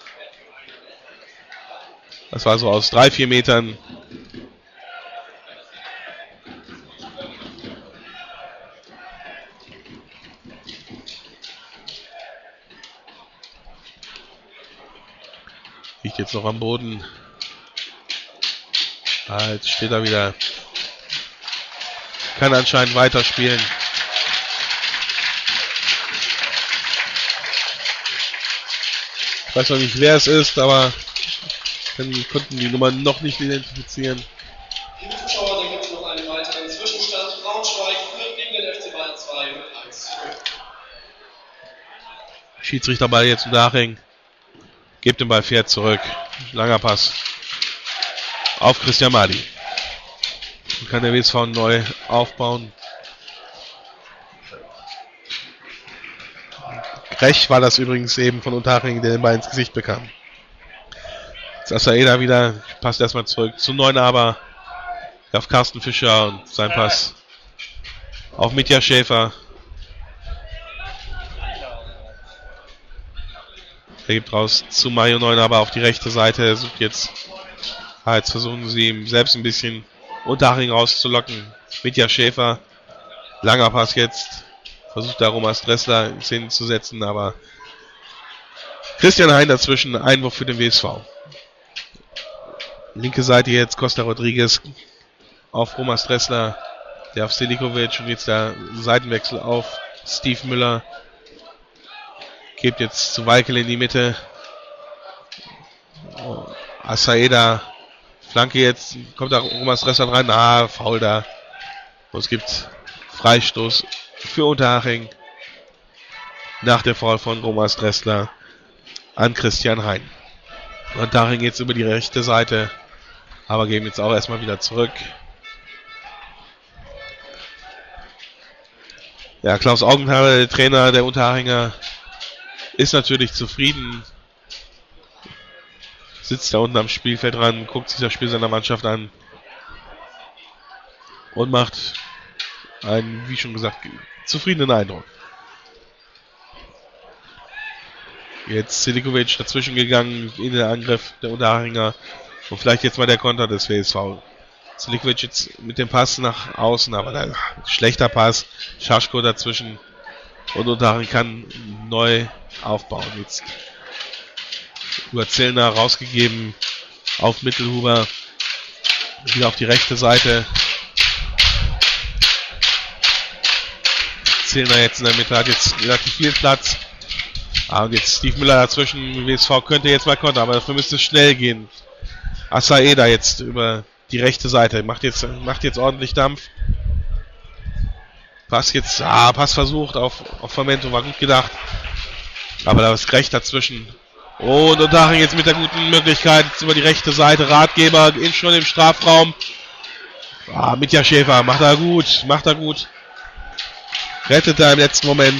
das war so aus drei, vier Metern. Liegt jetzt noch am Boden. Ah, jetzt steht er wieder. Kann anscheinend weiterspielen. Ich weiß noch nicht, wer es ist, aber wir konnten die Nummer noch nicht identifizieren. Liebe Zuschauer, da gibt es noch einen weiteren Zwischenstand. Braunschweig führt gegen den F C Bayern zwei mit eins. Schiedsrichterball jetzt Unterhaching. Gebt den Ball fair zurück. Langer Pass. Auf Christian Madi. Dann kann der W S V neu aufbauen. Recht war das übrigens eben von Unterhaching, der den Ball ins Gesicht bekam. Jetzt Asaeda wieder, passt erstmal zurück zu Neunaber. Auf Carsten Fischer und sein Pass auf Mitja Schäfer. Er gibt raus zu Mario Neunaber auf die rechte Seite. Er sucht jetzt, ah, jetzt versuchen sie ihm selbst ein bisschen Unterhaching rauszulocken. Mitja Schäfer. Langer Pass jetzt. Versucht da Romas Dressler in Szene zu setzen, aber Christian Hein dazwischen. Einwurf für den W S V. Linke Seite jetzt Costa Rodriguez auf Romas Dressler. Der auf Selikovic und jetzt der Seitenwechsel auf Steve Müller. Gibt jetzt zu Weikel in die Mitte. Oh, Asaeda. Flanke jetzt. Kommt da Romas Dressler rein. Ah, faul da. Und es gibt Freistoß für Unterhaching. Nach der Foul von Romas Dressler an Christian Hein. Unterhaching jetzt über die rechte Seite. Aber geben jetzt auch erstmal wieder zurück. Ja, Klaus Augenthaler, der Trainer der Unterhachinger, ist natürlich zufrieden. Sitzt da unten am Spielfeld dran, guckt sich das Spiel seiner Mannschaft an und macht einen, wie schon gesagt, zufriedenen Eindruck. Jetzt Selikovic dazwischen gegangen in den Angriff der Unterhachinger und vielleicht jetzt mal der Konter des W S V. Selikovic jetzt mit dem Pass nach außen, aber da, schlechter Pass. Schaschko dazwischen und Unterhaching kann neu aufbauen. Jetzt über Zellner rausgegeben auf Mittelhuber. Wieder auf die rechte Seite. Zellner jetzt in der Mitte hat jetzt relativ viel Platz. Ah, und jetzt Steve Müller dazwischen. W S V könnte jetzt mal kontern, aber dafür müsste es schnell gehen. Asaeda jetzt über die rechte Seite. Macht jetzt, macht jetzt ordentlich Dampf. Pass jetzt, ah, Pass versucht auf, auf Fermento, war gut gedacht. Aber da ist Recht dazwischen. Und Unterhaching jetzt mit der guten Möglichkeit über die rechte Seite. Ratgeber in, schon im Strafraum. Ah, Mitja Schäfer, macht er gut, macht er gut. Rettet er im letzten Moment.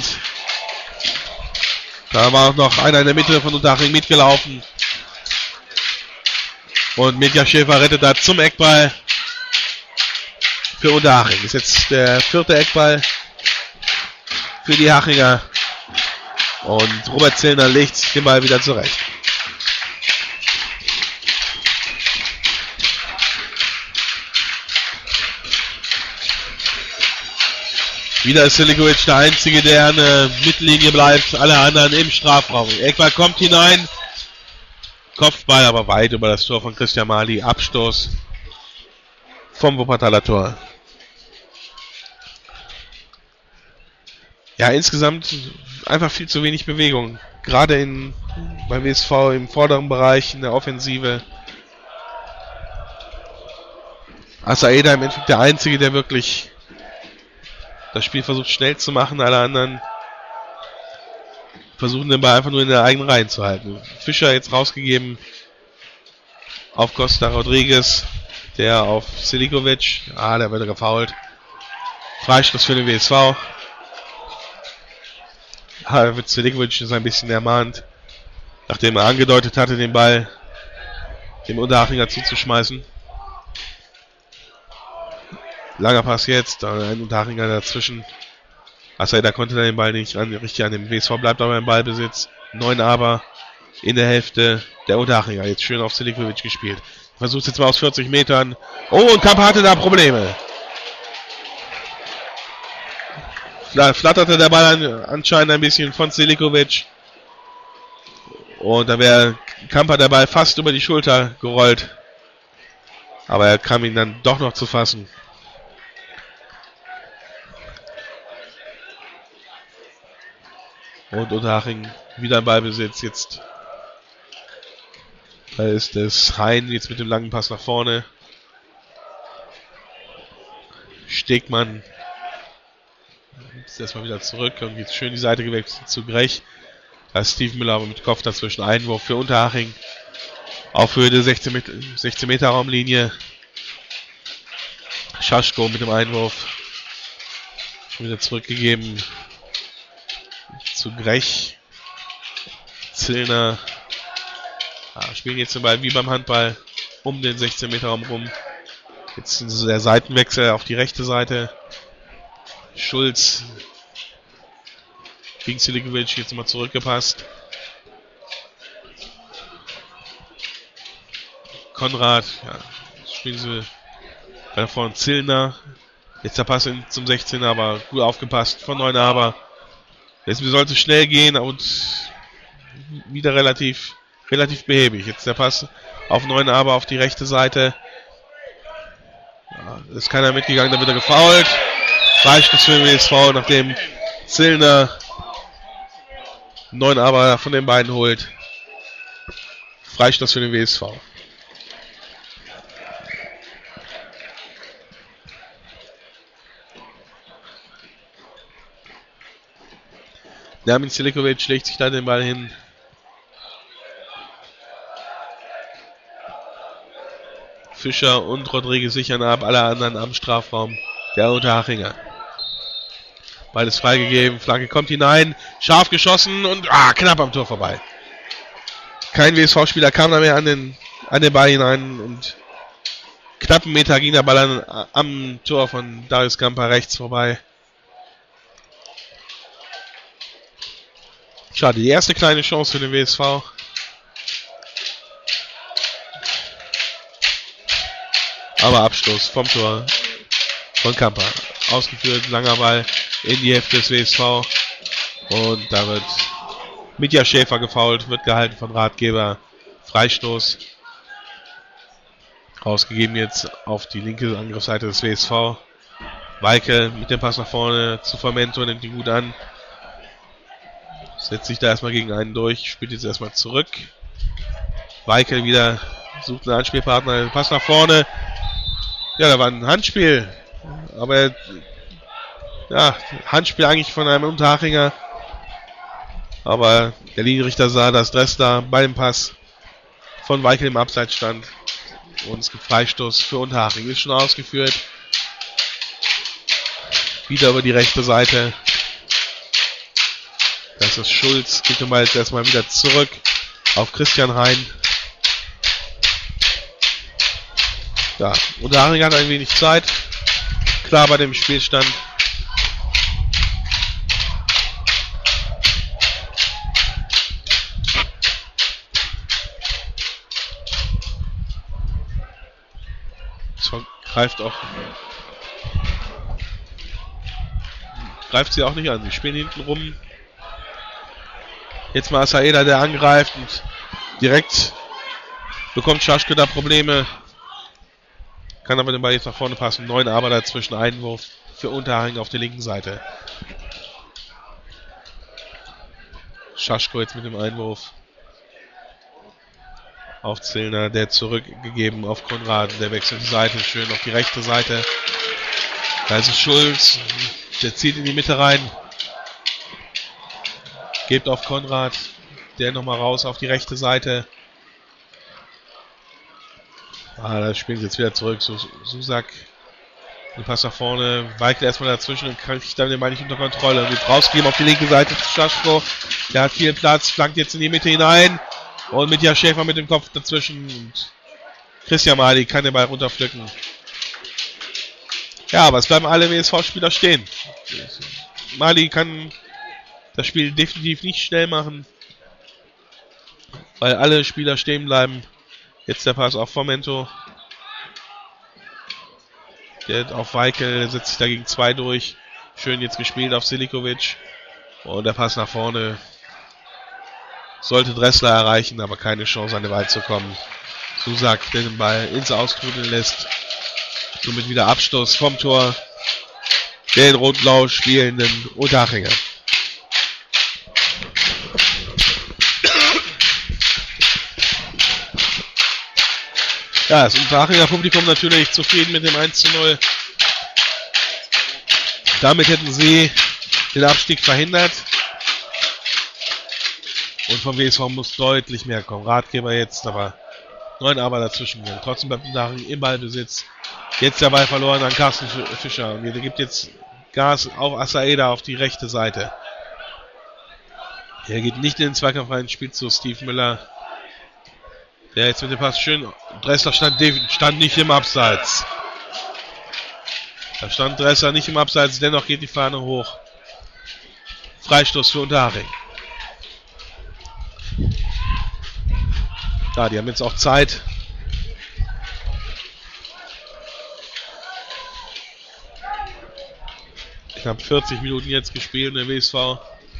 Da war auch noch einer in der Mitte von Unterhaching mitgelaufen. Und Mitja Schäfer rettet da zum Eckball für Unterhaching. Das ist jetzt der vierte Eckball für die Hachinger. Und Robert Zellner legt den Ball wieder zurecht. Wieder ist Selikovic der Einzige, der an der Mittellinie bleibt. Alle anderen im Strafraum. Eckball kommt hinein. Kopfball aber weit über das Tor von Christian Mali. Abstoß vom Wuppertaler Tor. Ja, insgesamt einfach viel zu wenig Bewegung. Gerade in, beim W S V im vorderen Bereich, in der Offensive. Asaeda im Endeffekt der Einzige, der wirklich das Spiel versucht schnell zu machen. Alle anderen versuchen den Ball einfach nur in der eigenen Reihen zu halten. Fischer jetzt rausgegeben auf Costa Rodriguez, der auf Selikovic. Ah, der wird gefoult. Freistoß für den W S V. Ah, da wird Selikovic ein bisschen ermahnt, nachdem er angedeutet hatte, den Ball dem Unterhachinger zuzuschmeißen. Langer Pass jetzt, ein Unterhachinger dazwischen. Asaeda konnte dann den Ball nicht an, richtig an dem W S V, bleibt aber im Ballbesitz. Neun aber in der Hälfte der Unterhachinger. Jetzt schön auf Selikovic gespielt. Versucht jetzt mal aus vierzig Metern. Oh, und Kamper hatte da Probleme. Da flatterte der Ball an, anscheinend ein bisschen von Selikovic. Und da wäre Kamper der Ball fast über die Schulter gerollt. Aber er kam ihn dann doch noch zu fassen. Und Unterhaching wieder im Ballbesitz. Jetzt da ist es Hein jetzt mit dem langen Pass nach vorne. Stegmann ist erstmal wieder zurück und jetzt schön die Seite gewechselt zu Grech. Da ist Steve Müller aber mit Kopf dazwischen. Einwurf für Unterhaching auf Höhe der sechzehn Meter Raumlinie. Schaschko mit dem Einwurf. Schon wieder zurückgegeben zu Grech. Zillner. Ah, spielen jetzt den Ball wie beim Handball um den sechzehn Meter Raum rum. Jetzt der Seitenwechsel auf die rechte Seite. Schulz gegen Selikovic jetzt mal zurückgepasst. Konrad, ja, spielen sie da vorne Zillner. Jetzt der Pass in, zum sechzehner, aber gut aufgepasst von Neunaber. Jetzt sollte es schnell gehen und wieder relativ relativ behäbig. Jetzt der Pass auf Neunaber auf die rechte Seite. Ja, ist keiner mitgegangen, da wird er gefoult. Freistoß für den W S V, nachdem Zillner Neunaber von den beiden holt. Freistoß für den W S V. Nermin Selikovic schlägt sich da den Ball hin. Fischer und Rodriguez sichern ab, alle anderen am Strafraum. Der Unterhachinger. Beides freigegeben, Flanke kommt hinein, scharf geschossen und ah, knapp am Tor vorbei. Kein W S V-Spieler kam da mehr an den, an den Ball hinein und knappen Meter ging der Ball an, am Tor von Darius Kamper rechts vorbei. Schade, die erste kleine Chance für den W S V. Aber Abstoß vom Tor von Kamper. Ausgeführt, langer Ball in die Hälfte des W S V. Und da wird Mitja Schäfer gefoult, wird gehalten von Ratgeber. Freistoß. Rausgegeben jetzt auf die linke Angriffsseite des W S V. Weikel mit dem Pass nach vorne zu Fermento, nimmt ihn gut an. Setzt sich da erstmal gegen einen durch, spielt jetzt erstmal zurück. Weikel wieder sucht einen Anspielpartner, Pass nach vorne. Ja, da war ein Handspiel. Aber ja, Handspiel eigentlich von einem Unterhachinger. Aber der Linienrichter sah, dass Dressler bei dem Pass von Weikel im Abseits stand. Und es gibt Freistoß für Unterhaching. Ist schon ausgeführt. Wieder über die rechte Seite. Das ist Schulz. Gibt den Ball jetzt erstmal wieder zurück auf Christian Hein. Ja, Unterhaching hat ein wenig Zeit. Klar bei dem Spielstand. So greift auch greift sie auch nicht an. Sie spielen hinten rum. Jetzt mal Asaeda, der angreift und direkt bekommt Schaschko da Probleme. Kann aber den Ball jetzt nach vorne passen. Neun aber dazwischen. Einwurf für Unterhaching auf der linken Seite. Schaschko jetzt mit dem Einwurf. Auf Zillner, der zurückgegeben auf Konrad. Der wechselt die Seite. Schön auf die rechte Seite. Da ist es Schulz. Der zieht in die Mitte rein. Gibt auf Konrad. Der nochmal raus auf die rechte Seite. Ah, da spielen sie jetzt wieder zurück. Susak. Den Pass nach vorne. Weikel erstmal dazwischen und kriegt dann den Ball nicht unter Kontrolle. Und jetzt rausgeben auf die linke Seite zu Schaschko. Der hat viel Platz. Flankt jetzt in die Mitte hinein. Und Mitja Schäfer mit dem Kopf dazwischen. Und Christian Mali kann den Ball runterpflücken. Ja, aber es bleiben alle W S V-Spieler stehen. Mali kann das Spiel definitiv nicht schnell machen, weil alle Spieler stehen bleiben. Jetzt der Pass auf Fomento. Der auf Weikel, der setzt sich dagegen zwei durch. Schön jetzt gespielt auf Silikovic. Und der Pass nach vorne. Sollte Dressler erreichen, aber keine Chance an den Ball zu kommen. Susak, der den Ball ins Austrudeln lässt. Somit wieder Abstoß vom Tor. Den rot-blau spielenden Unterhachinger. Ja, das Unterhachinger Publikum natürlich zufrieden mit dem eins zu null. Damit hätten sie den Abstieg verhindert. Und vom W S V muss deutlich mehr kommen. Ratgeber jetzt, aber neun aber dazwischen. Trotzdem bleibt Unterhaching im Ballbesitz. Jetzt der Ball verloren an Carsten Fischer. Und der gibt jetzt Gas auf Asaeda auf die rechte Seite. Er geht nicht in den Zweikampf rein, spielt zu Steve Müller. Der jetzt mit dem Pass schön. Dressler stand, stand nicht im Abseits. Da stand Dressler nicht im Abseits, dennoch geht die Fahne hoch. Freistoß für Unterhaching. Ja, die haben jetzt auch Zeit. Knapp vierzig Minuten jetzt gespielt in der W S V.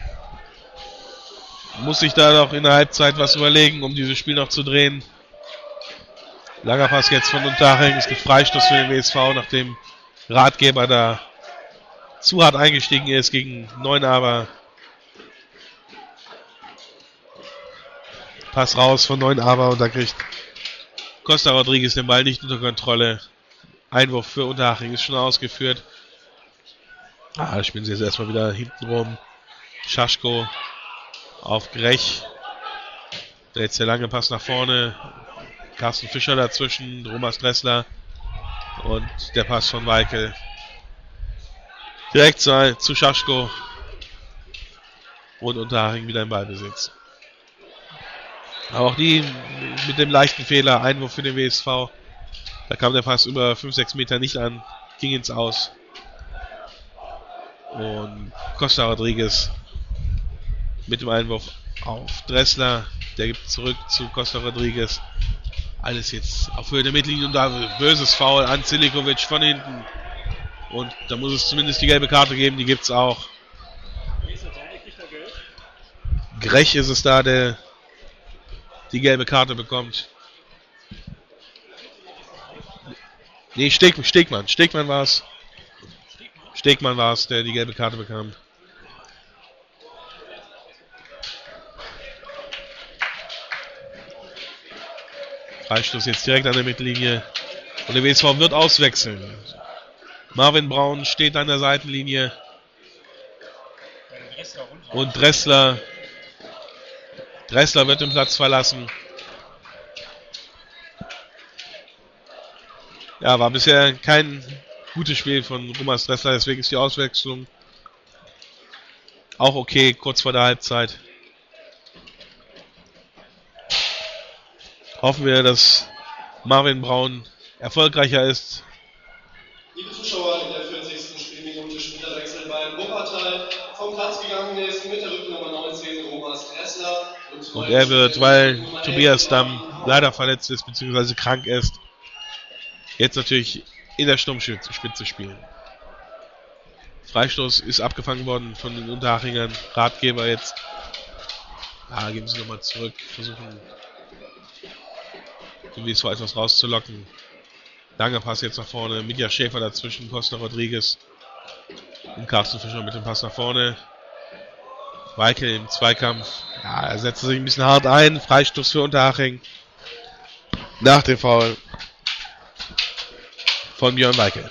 Muss sich da noch in der Halbzeit was überlegen, um dieses Spiel noch zu drehen. Langer Pass jetzt von Unterhaching. Es gibt Freistoß für den W S V, nachdem Ratgeber da zu hart eingestiegen ist gegen Neunaber. Pass raus von Neunaber und da kriegt Costa Rodriguez den Ball nicht unter Kontrolle. Einwurf für Unterhaching ist schon ausgeführt. Ah, da spielen sie jetzt erstmal wieder hinten rum. Schaschko auf Grech. Der jetzt der lange Pass nach vorne. Carsten Fischer dazwischen. Thomas Dressler. Und der Pass von Weikel. Direkt zu, zu Schaschko. Und Unterhaching wieder im Ballbesitz. Aber auch die mit dem leichten Fehler. Einwurf für den W S V. Da kam der Pass über fünf sechs Meter nicht an. Ging ins Aus. Und Costa Rodriguez mit dem Einwurf auf Dressler. Der gibt zurück zu Costa Rodriguez. Alles jetzt auf Höhe der Mittellinie und da böses Foul an Silikovic von hinten. Und da muss es zumindest die gelbe Karte geben, die gibt es auch. Grech ist es da, der die gelbe Karte bekommt. Nee, Steg, Stegmann. Stegmann war es. Stegmann war es, der die gelbe Karte bekam. Freistoß jetzt direkt an der Mittellinie. Und der W S V wird auswechseln. Marvin Braun steht an der Seitenlinie. Und Dressler. Dressler wird den Platz verlassen. Ja, war bisher kein gutes Spiel von Thomas Dressler, deswegen ist die Auswechslung auch okay, kurz vor der Halbzeit. Hoffen wir, dass Marvin Braun erfolgreicher ist. Liebe Zuschauer, in der vierzigsten Spielminute Spielerwechsel beim Wuppertal. Vom Platz gegangen ist mit der Rücknummer neunzehn Thomas Dressler. Und, und er wird, weil Tobias Damm leider verletzt ist bzw. krank ist, jetzt natürlich in der Sturmspitze spielen. Freistoß ist abgefangen worden von den Unterhachingern. Ratgeber jetzt. Ah, geben sie nochmal zurück. Versuchen, den W S V etwas rauszulocken. Langer Pass jetzt nach vorne. Mitja Schäfer dazwischen. Costa Rodriguez. Und Carsten Fischer mit dem Pass nach vorne. Weikel im Zweikampf. Ja, er setzt sich ein bisschen hart ein. Freistoß für Unterhaching. Nach dem Foul von Björn Weikel.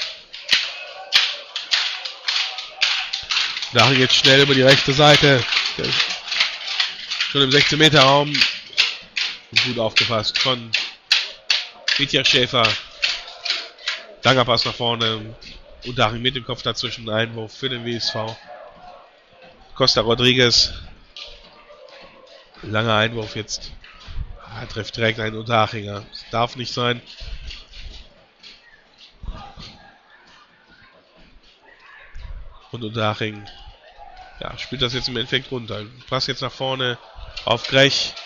Unterhaching jetzt schnell über die rechte Seite. Schon im sechzehn Meter Raum. Gut aufgepasst von Mitja Schäfer. Langer Pass nach vorne. Unterhaching mit dem Kopf dazwischen. Einwurf für den W S V. Costa Rodriguez. Langer Einwurf jetzt. Er trifft direkt einen Unterhachinger. Das darf nicht sein. Und Unterhaching, ja, spielt das jetzt im Endeffekt runter. Pass jetzt nach vorne auf Grech.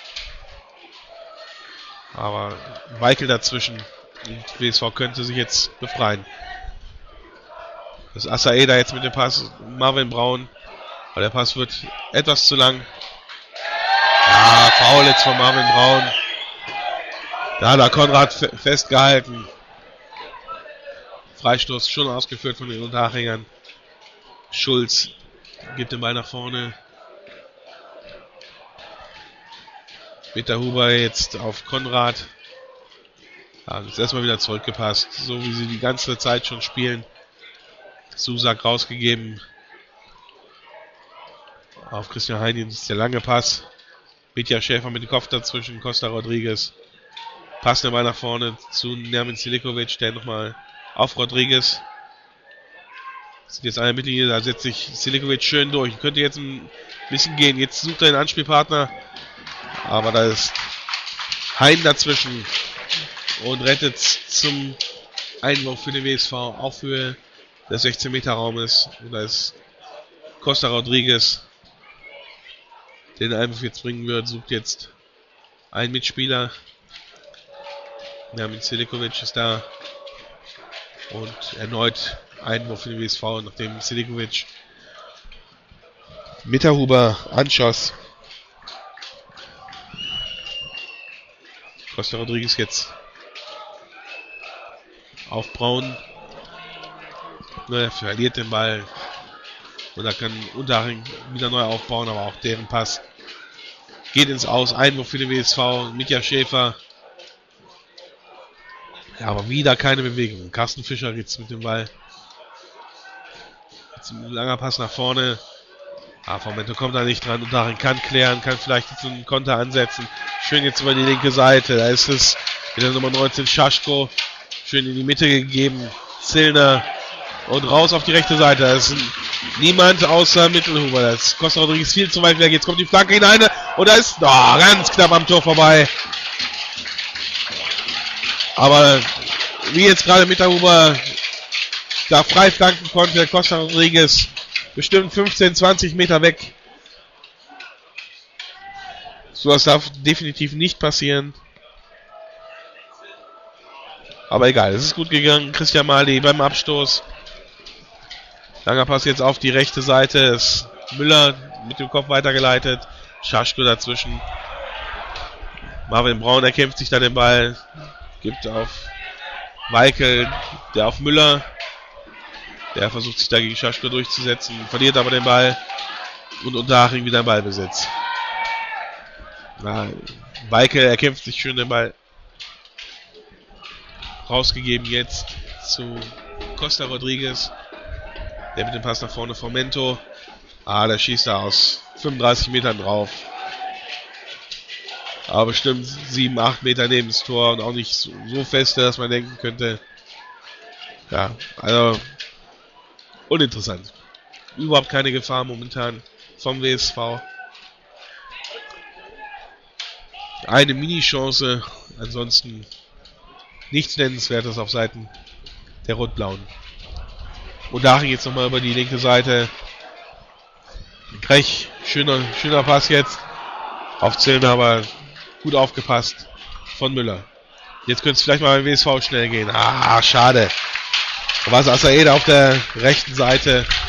Aber Weikel dazwischen. Und W S V könnte sich jetzt befreien. Das ist Asaeda jetzt mit dem Pass. Marvin Braun. Aber der Pass wird etwas zu lang. Ja, Foul jetzt von Marvin Braun. Da hat er Konrad fe- festgehalten. Freistoß schon ausgeführt von den Unterhachingern. Schulz gibt den Ball nach vorne. Peter Huber jetzt auf Konrad. Ja, ist erstmal wieder zurückgepasst. So wie sie die ganze Zeit schon spielen. Susak rausgegeben. Auf Christian Heidin ist der lange Pass. Mitja Schäfer mit dem Kopf dazwischen. Costa Rodriguez. Passt der Ball nach vorne zu Nermin Silikovic. Der nochmal auf Rodriguez. Sind jetzt eine Mittellinie. Da setzt sich Silikovic schön durch. Könnte jetzt ein bisschen gehen. Jetzt sucht er den Anspielpartner. Aber da ist Hein dazwischen. Und rettet zum Einwurf für den W S V. Auch für der sechzehn Meter Raum ist. Und da ist Costa Rodriguez, den Einwurf jetzt bringen wird, sucht jetzt einen Mitspieler. Nermin Silikovic ist da. Und erneut Einwurf für den W S V, nachdem Silikovic Mitterhuber anschoss. Costa Rodriguez jetzt auf Braun. Er verliert den Ball. Und da kann Unterhaching wieder neu aufbauen, aber auch deren Pass geht ins Aus. Einwurf für den W S V. Mitja Schäfer. Ja, aber wieder keine Bewegung. Carsten Fischer jetzt mit dem Ball. Jetzt ein langer Pass nach vorne. Ah, Formento kommt da nicht dran. Unterhaching kann klären, kann vielleicht jetzt einen Konter ansetzen. Schön jetzt über die linke Seite. Da ist es mit der Nummer neunzehn Schaschko. Schön in die Mitte gegeben. Zillner. Und raus auf die rechte Seite. Da ist niemand außer Mittelhuber. Das ist Costa Rodriguez viel zu weit weg. Jetzt kommt die Flanke hinein. Und da ist oh, ganz knapp am Tor vorbei. Aber wie jetzt gerade Mittelhuber da frei flanken konnte, Costa Rodriguez bestimmt fünfzehn, zwanzig Meter weg. So was darf definitiv nicht passieren. Aber egal, es ist gut gegangen. Christian Mali beim Abstoß. Langer Pass jetzt auf die rechte Seite. Ist Müller mit dem Kopf weitergeleitet. Schaschko dazwischen. Marvin Braun erkämpft sich da den Ball. Gibt auf Weikel, der auf Müller. Der versucht sich da gegen Schaschko durchzusetzen. Verliert aber den Ball. Und Unterhaching wieder Ballbesitz. Ja, Weikel erkämpft sich schön den Ball. Rausgegeben jetzt zu Costa Rodriguez. Der mit dem Pass nach vorne von Mento. Ah, der schießt da aus fünfunddreißig Metern drauf. Aber bestimmt sieben, acht Meter neben das Tor und auch nicht so, so feste, dass man denken könnte. Ja, also uninteressant. Überhaupt keine Gefahr momentan vom W S V. Eine Mini-Chance, ansonsten nichts Nennenswertes auf Seiten der Rot-Blauen. Und Unterhaching jetzt nochmal über die linke Seite. Grech, schöner, schöner Pass jetzt. Auf Zillner, aber gut aufgepasst von Müller. Jetzt könnte es vielleicht mal beim W S V schnell gehen. Ah, schade. Da war es Asaeda auf der rechten Seite.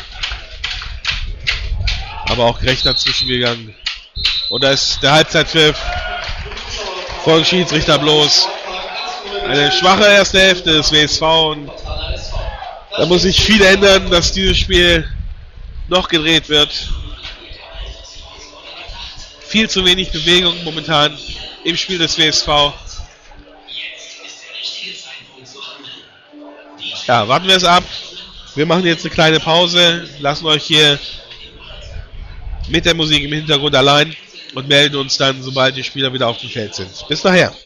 aber auch gerecht dazwischen gegangen. Und da ist der Halbzeitpfiff von Schiedsrichter bloß. Eine schwache erste Hälfte des W S V und da muss sich viel ändern, dass dieses Spiel noch gedreht wird. Viel zu wenig Bewegung momentan im Spiel des W S V. Ja, warten wir es ab. Wir machen jetzt eine kleine Pause, lassen euch hier mit der Musik im Hintergrund allein und melden uns dann, sobald die Spieler wieder auf dem Feld sind. Bis nachher.